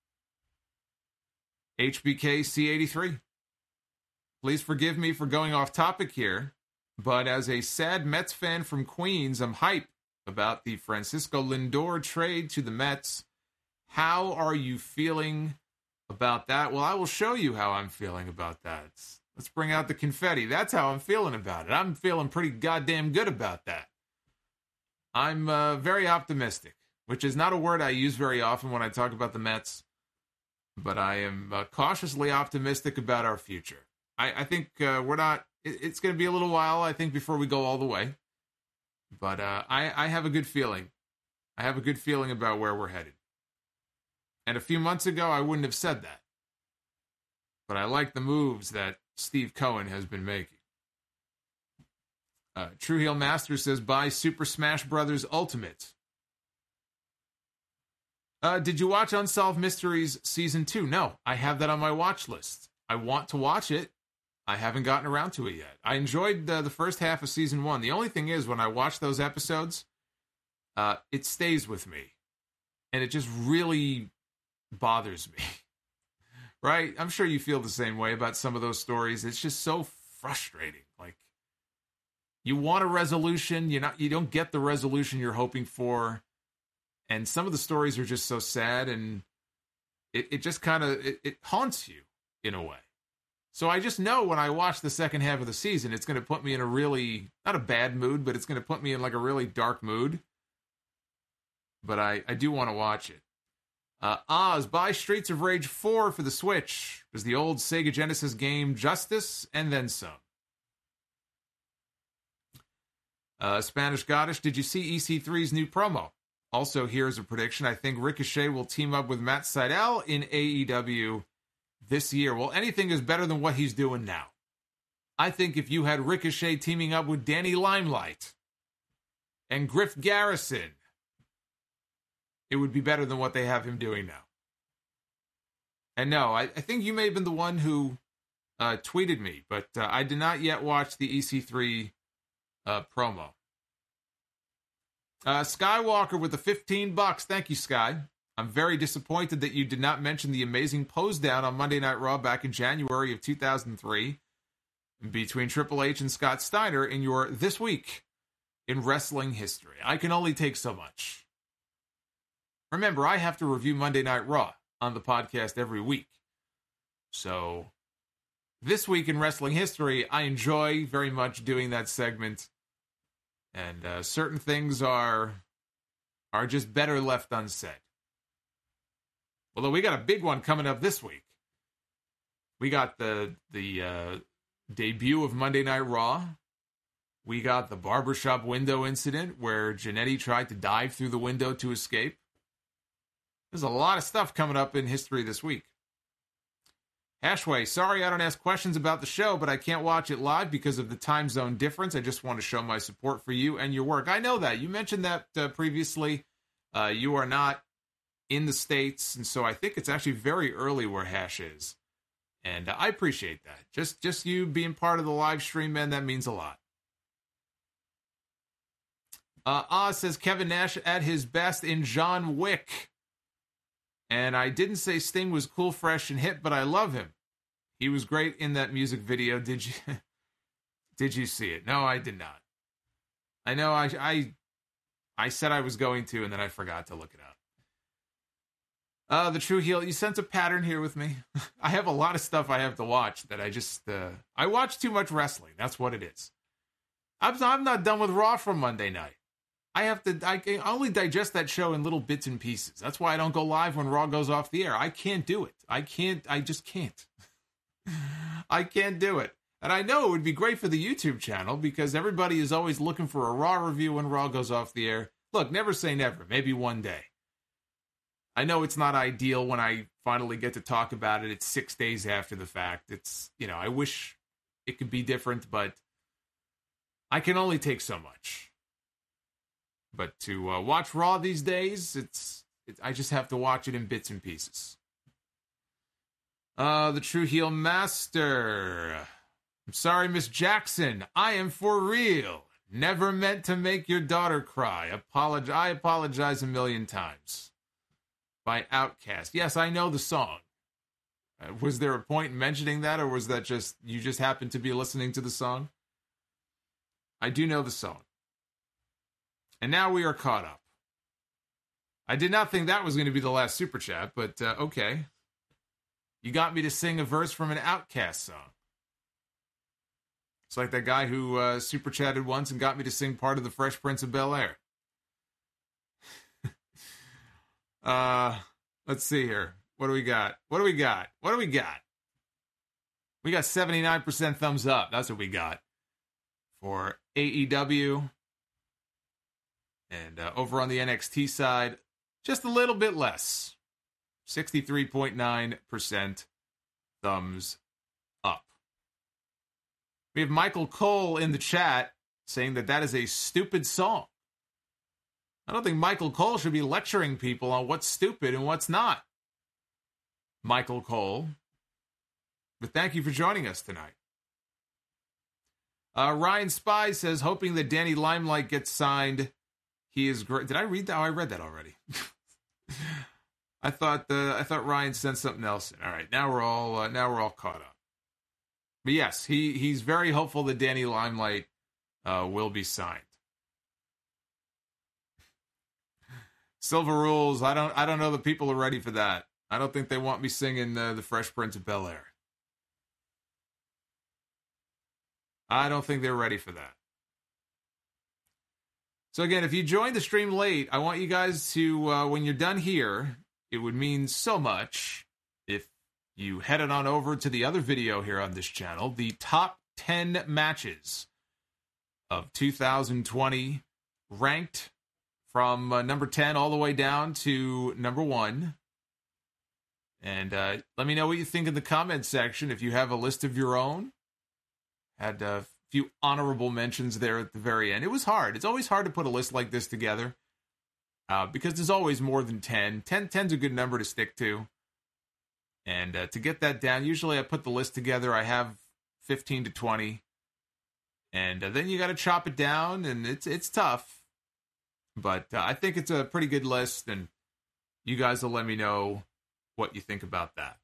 H B K C eighty-three. Please forgive me for going off topic here, but as a sad Mets fan from Queens, I'm hyped about the Francisco Lindor trade to the Mets. How are you feeling about that? Well, I will show you how I'm feeling about that. Let's bring out the confetti. That's how I'm feeling about it. I'm feeling pretty goddamn good about that. I'm uh, very optimistic, which is not a word I use very often when I talk about the Mets, but I am uh, cautiously optimistic about our future. I, I think uh, we're not, it, it's going to be a little while, I think, before we go all the way, but uh, I, I have a good feeling. I have a good feeling about where we're headed. And a few months ago, I wouldn't have said that. But I like the moves that Steve Cohen has been making. Uh, True Heel Master says, buy Super Smash Brothers Ultimate. Uh, did you watch Unsolved Mysteries Season two? No, I have that on my watch list. I want to watch it. I haven't gotten around to it yet. I enjoyed uh, the first half of Season one. The only thing is, when I watch those episodes, uh, it stays with me. And it just really bothers me. Right? I'm sure you feel the same way about some of those stories. It's just so frustrating. Like, you want a resolution, you're not, you don't get the resolution you're hoping for. And some of the stories are just so sad, and it, it just kind of, it, it haunts you in a way. So I just know when I watch the second half of the season, it's going to put me in a really, not a bad mood, but it's going to put me in like a really dark mood. But I, I do want to watch it. Uh, Oz, buy Streets of Rage four for the Switch. It was the old Sega Genesis game Justice, and then some. Uh, Spanish Goddess, did you see E C three's new promo? Also, here's a prediction. I think Ricochet will team up with Matt Sydal in A E W this year. Well, anything is better than what he's doing now. I think if you had Ricochet teaming up with Danny Limelight and Griff Garrison, it would be better than what they have him doing now. And no, I, I think you may have been the one who uh, tweeted me, but uh, I did not yet watch the E C three uh, promo. Uh, Skywalker with the fifteen bucks. Thank you, Sky. I'm very disappointed that you did not mention the amazing pose down on Monday Night Raw back in January of two thousand three between Triple H and Scott Steiner in your This Week in Wrestling History. I can only take so much. Remember, I have to review Monday Night Raw on the podcast every week. So, This Week in Wrestling History, I enjoy very much doing that segment. And uh, certain things are are just better left unsaid. Although we got a big one coming up this week. We got the the uh, debut of Monday Night Raw. We got the barbershop window incident where Jannetty tried to dive through the window to escape. There's a lot of stuff coming up in history this week. Hashway, sorry I don't ask questions about the show, but I can't watch it live because of the time zone difference. I just want to show my support for you and your work. I know that. You mentioned that uh, previously. Uh, you are not in the States, and so I think it's actually very early where Hash is. And uh, I appreciate that. Just, just you being part of the live stream, man, that means a lot. Uh, Oz says Kevin Nash at his best in John Wick. And I didn't say Sting was cool, fresh, and hip, but I love him. He was great in that music video. Did you did you see it? No, I did not. I know I I I said I was going to, and then I forgot to look it up. Uh, the True Heel, you sense a pattern here with me. I have a lot of stuff I have to watch that I just uh, I watch too much wrestling. That's what it is. I'm I'm not done with Raw from Monday night. I have to, I can only digest that show in little bits and pieces. That's why I don't go live when Raw goes off the air. I can't do it. I can't, I just can't. I can't do it. And I know it would be great for the YouTube channel because everybody is always looking for a Raw review when Raw goes off the air. Look, never say never. Maybe one day. I know it's not ideal when I finally get to talk about it. It's six days after the fact. It's, you know, I wish it could be different, but I can only take so much. But to uh, watch Raw these days, it's, it's I just have to watch it in bits and pieces. Uh, the True Heel Master. I'm sorry, Miss Jackson. I am for real. Never meant to make your daughter cry. Apolog- I apologize a million times. By Outkast. Yes, I know the song. Uh, was there a point in mentioning that, or was that just, you just happened to be listening to the song? I do know the song. And now we are caught up. I did not think that was going to be the last Super Chat, but uh, okay. You got me to sing a verse from an Outkast song. It's like that guy who uh, Super Chatted once and got me to sing part of the Fresh Prince of Bel-Air. Uh, let's see here. What do we got? What do we got? What do we got? We got seventy-nine percent thumbs up. That's what we got for A E W. And uh, over on the N X T side, just a little bit less. sixty-three point nine percent thumbs up. We have Michael Cole in the chat saying that that is a stupid song. I don't think Michael Cole should be lecturing people on what's stupid and what's not. Michael Cole. But thank you for joining us tonight. Uh, Ryan Spy says, hoping that Danny Limelight gets signed. He is great. Did I read that? Oh, I read that already. I thought the I thought Ryan sent something else in. All right, now we're all uh, now we're all caught up. But yes, he he's very hopeful that Danny Limelight uh, will be signed. Silver Rules. I don't. I don't know that people are ready for that. I don't think they want me singing uh, the Fresh Prince of Bel-Air. I don't think they're ready for that. So again, if you joined the stream late, I want you guys to, uh, when you're done here, it would mean so much if you headed on over to the other video here on this channel, the top ten matches of two thousand twenty, ranked from uh, number ten all the way down to number one. And uh, let me know what you think in the comments section. If you have a list of your own, had a few honorable mentions there at the very end. It was hard. It's always hard to put a list like this together uh, because there's always more than ten. ten. ten's a good number to stick to. And uh, to get that down, usually I put the list together. I have fifteen to twenty. And uh, then you got to chop it down, and it's it's tough. But uh, I think it's a pretty good list, and you guys will let me know what you think about that.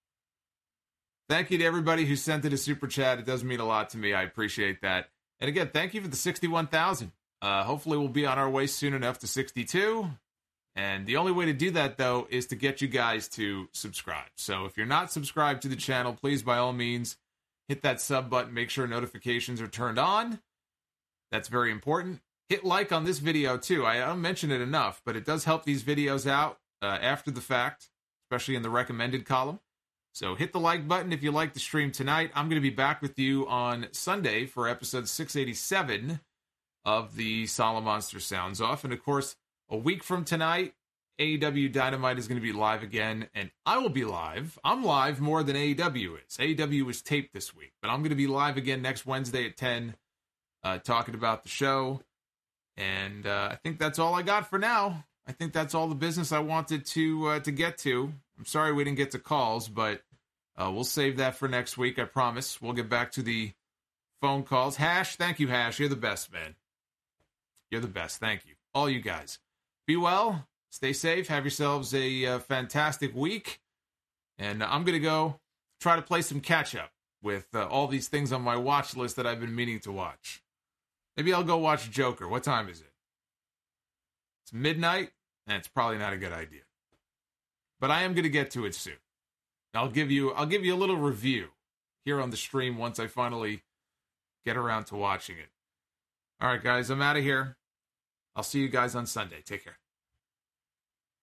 Thank you to everybody who sent it a super chat. It does mean a lot to me. I appreciate that. And again, thank you for the sixty-one thousand. Uh, hopefully we'll be on our way soon enough to sixty-two. And the only way to do that, though, is to get you guys to subscribe. So if you're not subscribed to the channel, please, by all means, hit that sub button. Make sure notifications are turned on. That's very important. Hit like on this video, too. I don't mention it enough, but it does help these videos out uh, after the fact, especially in the recommended column. So hit the like button if you like the stream tonight. I'm going to be back with you on Sunday for episode six eighty-seven of the Solomonster Sounds Off. And, of course, a week from tonight, A E W Dynamite is going to be live again, and I will be live. I'm live more than A E W is. A E W is taped this week, but I'm going to be live again next Wednesday at ten, uh, talking about the show. And uh, I think that's all I got for now. I think that's all the business I wanted to uh, to get to. I'm sorry we didn't get to calls, but uh, we'll save that for next week, I promise. We'll get back to the phone calls. Hash, thank you, Hash. You're the best, man. You're the best. Thank you. All you guys. Be well. Stay safe. Have yourselves a uh, fantastic week. And I'm going to go try to play some catch-up with uh, all these things on my watch list that I've been meaning to watch. Maybe I'll go watch Joker. What time is it? It's midnight, and it's probably not a good idea. But I am going to get to it soon. I'll give you I'll give you a little review here on the stream once I finally get around to watching it. All right, guys, I'm out of here. I'll see you guys on Sunday. Take care.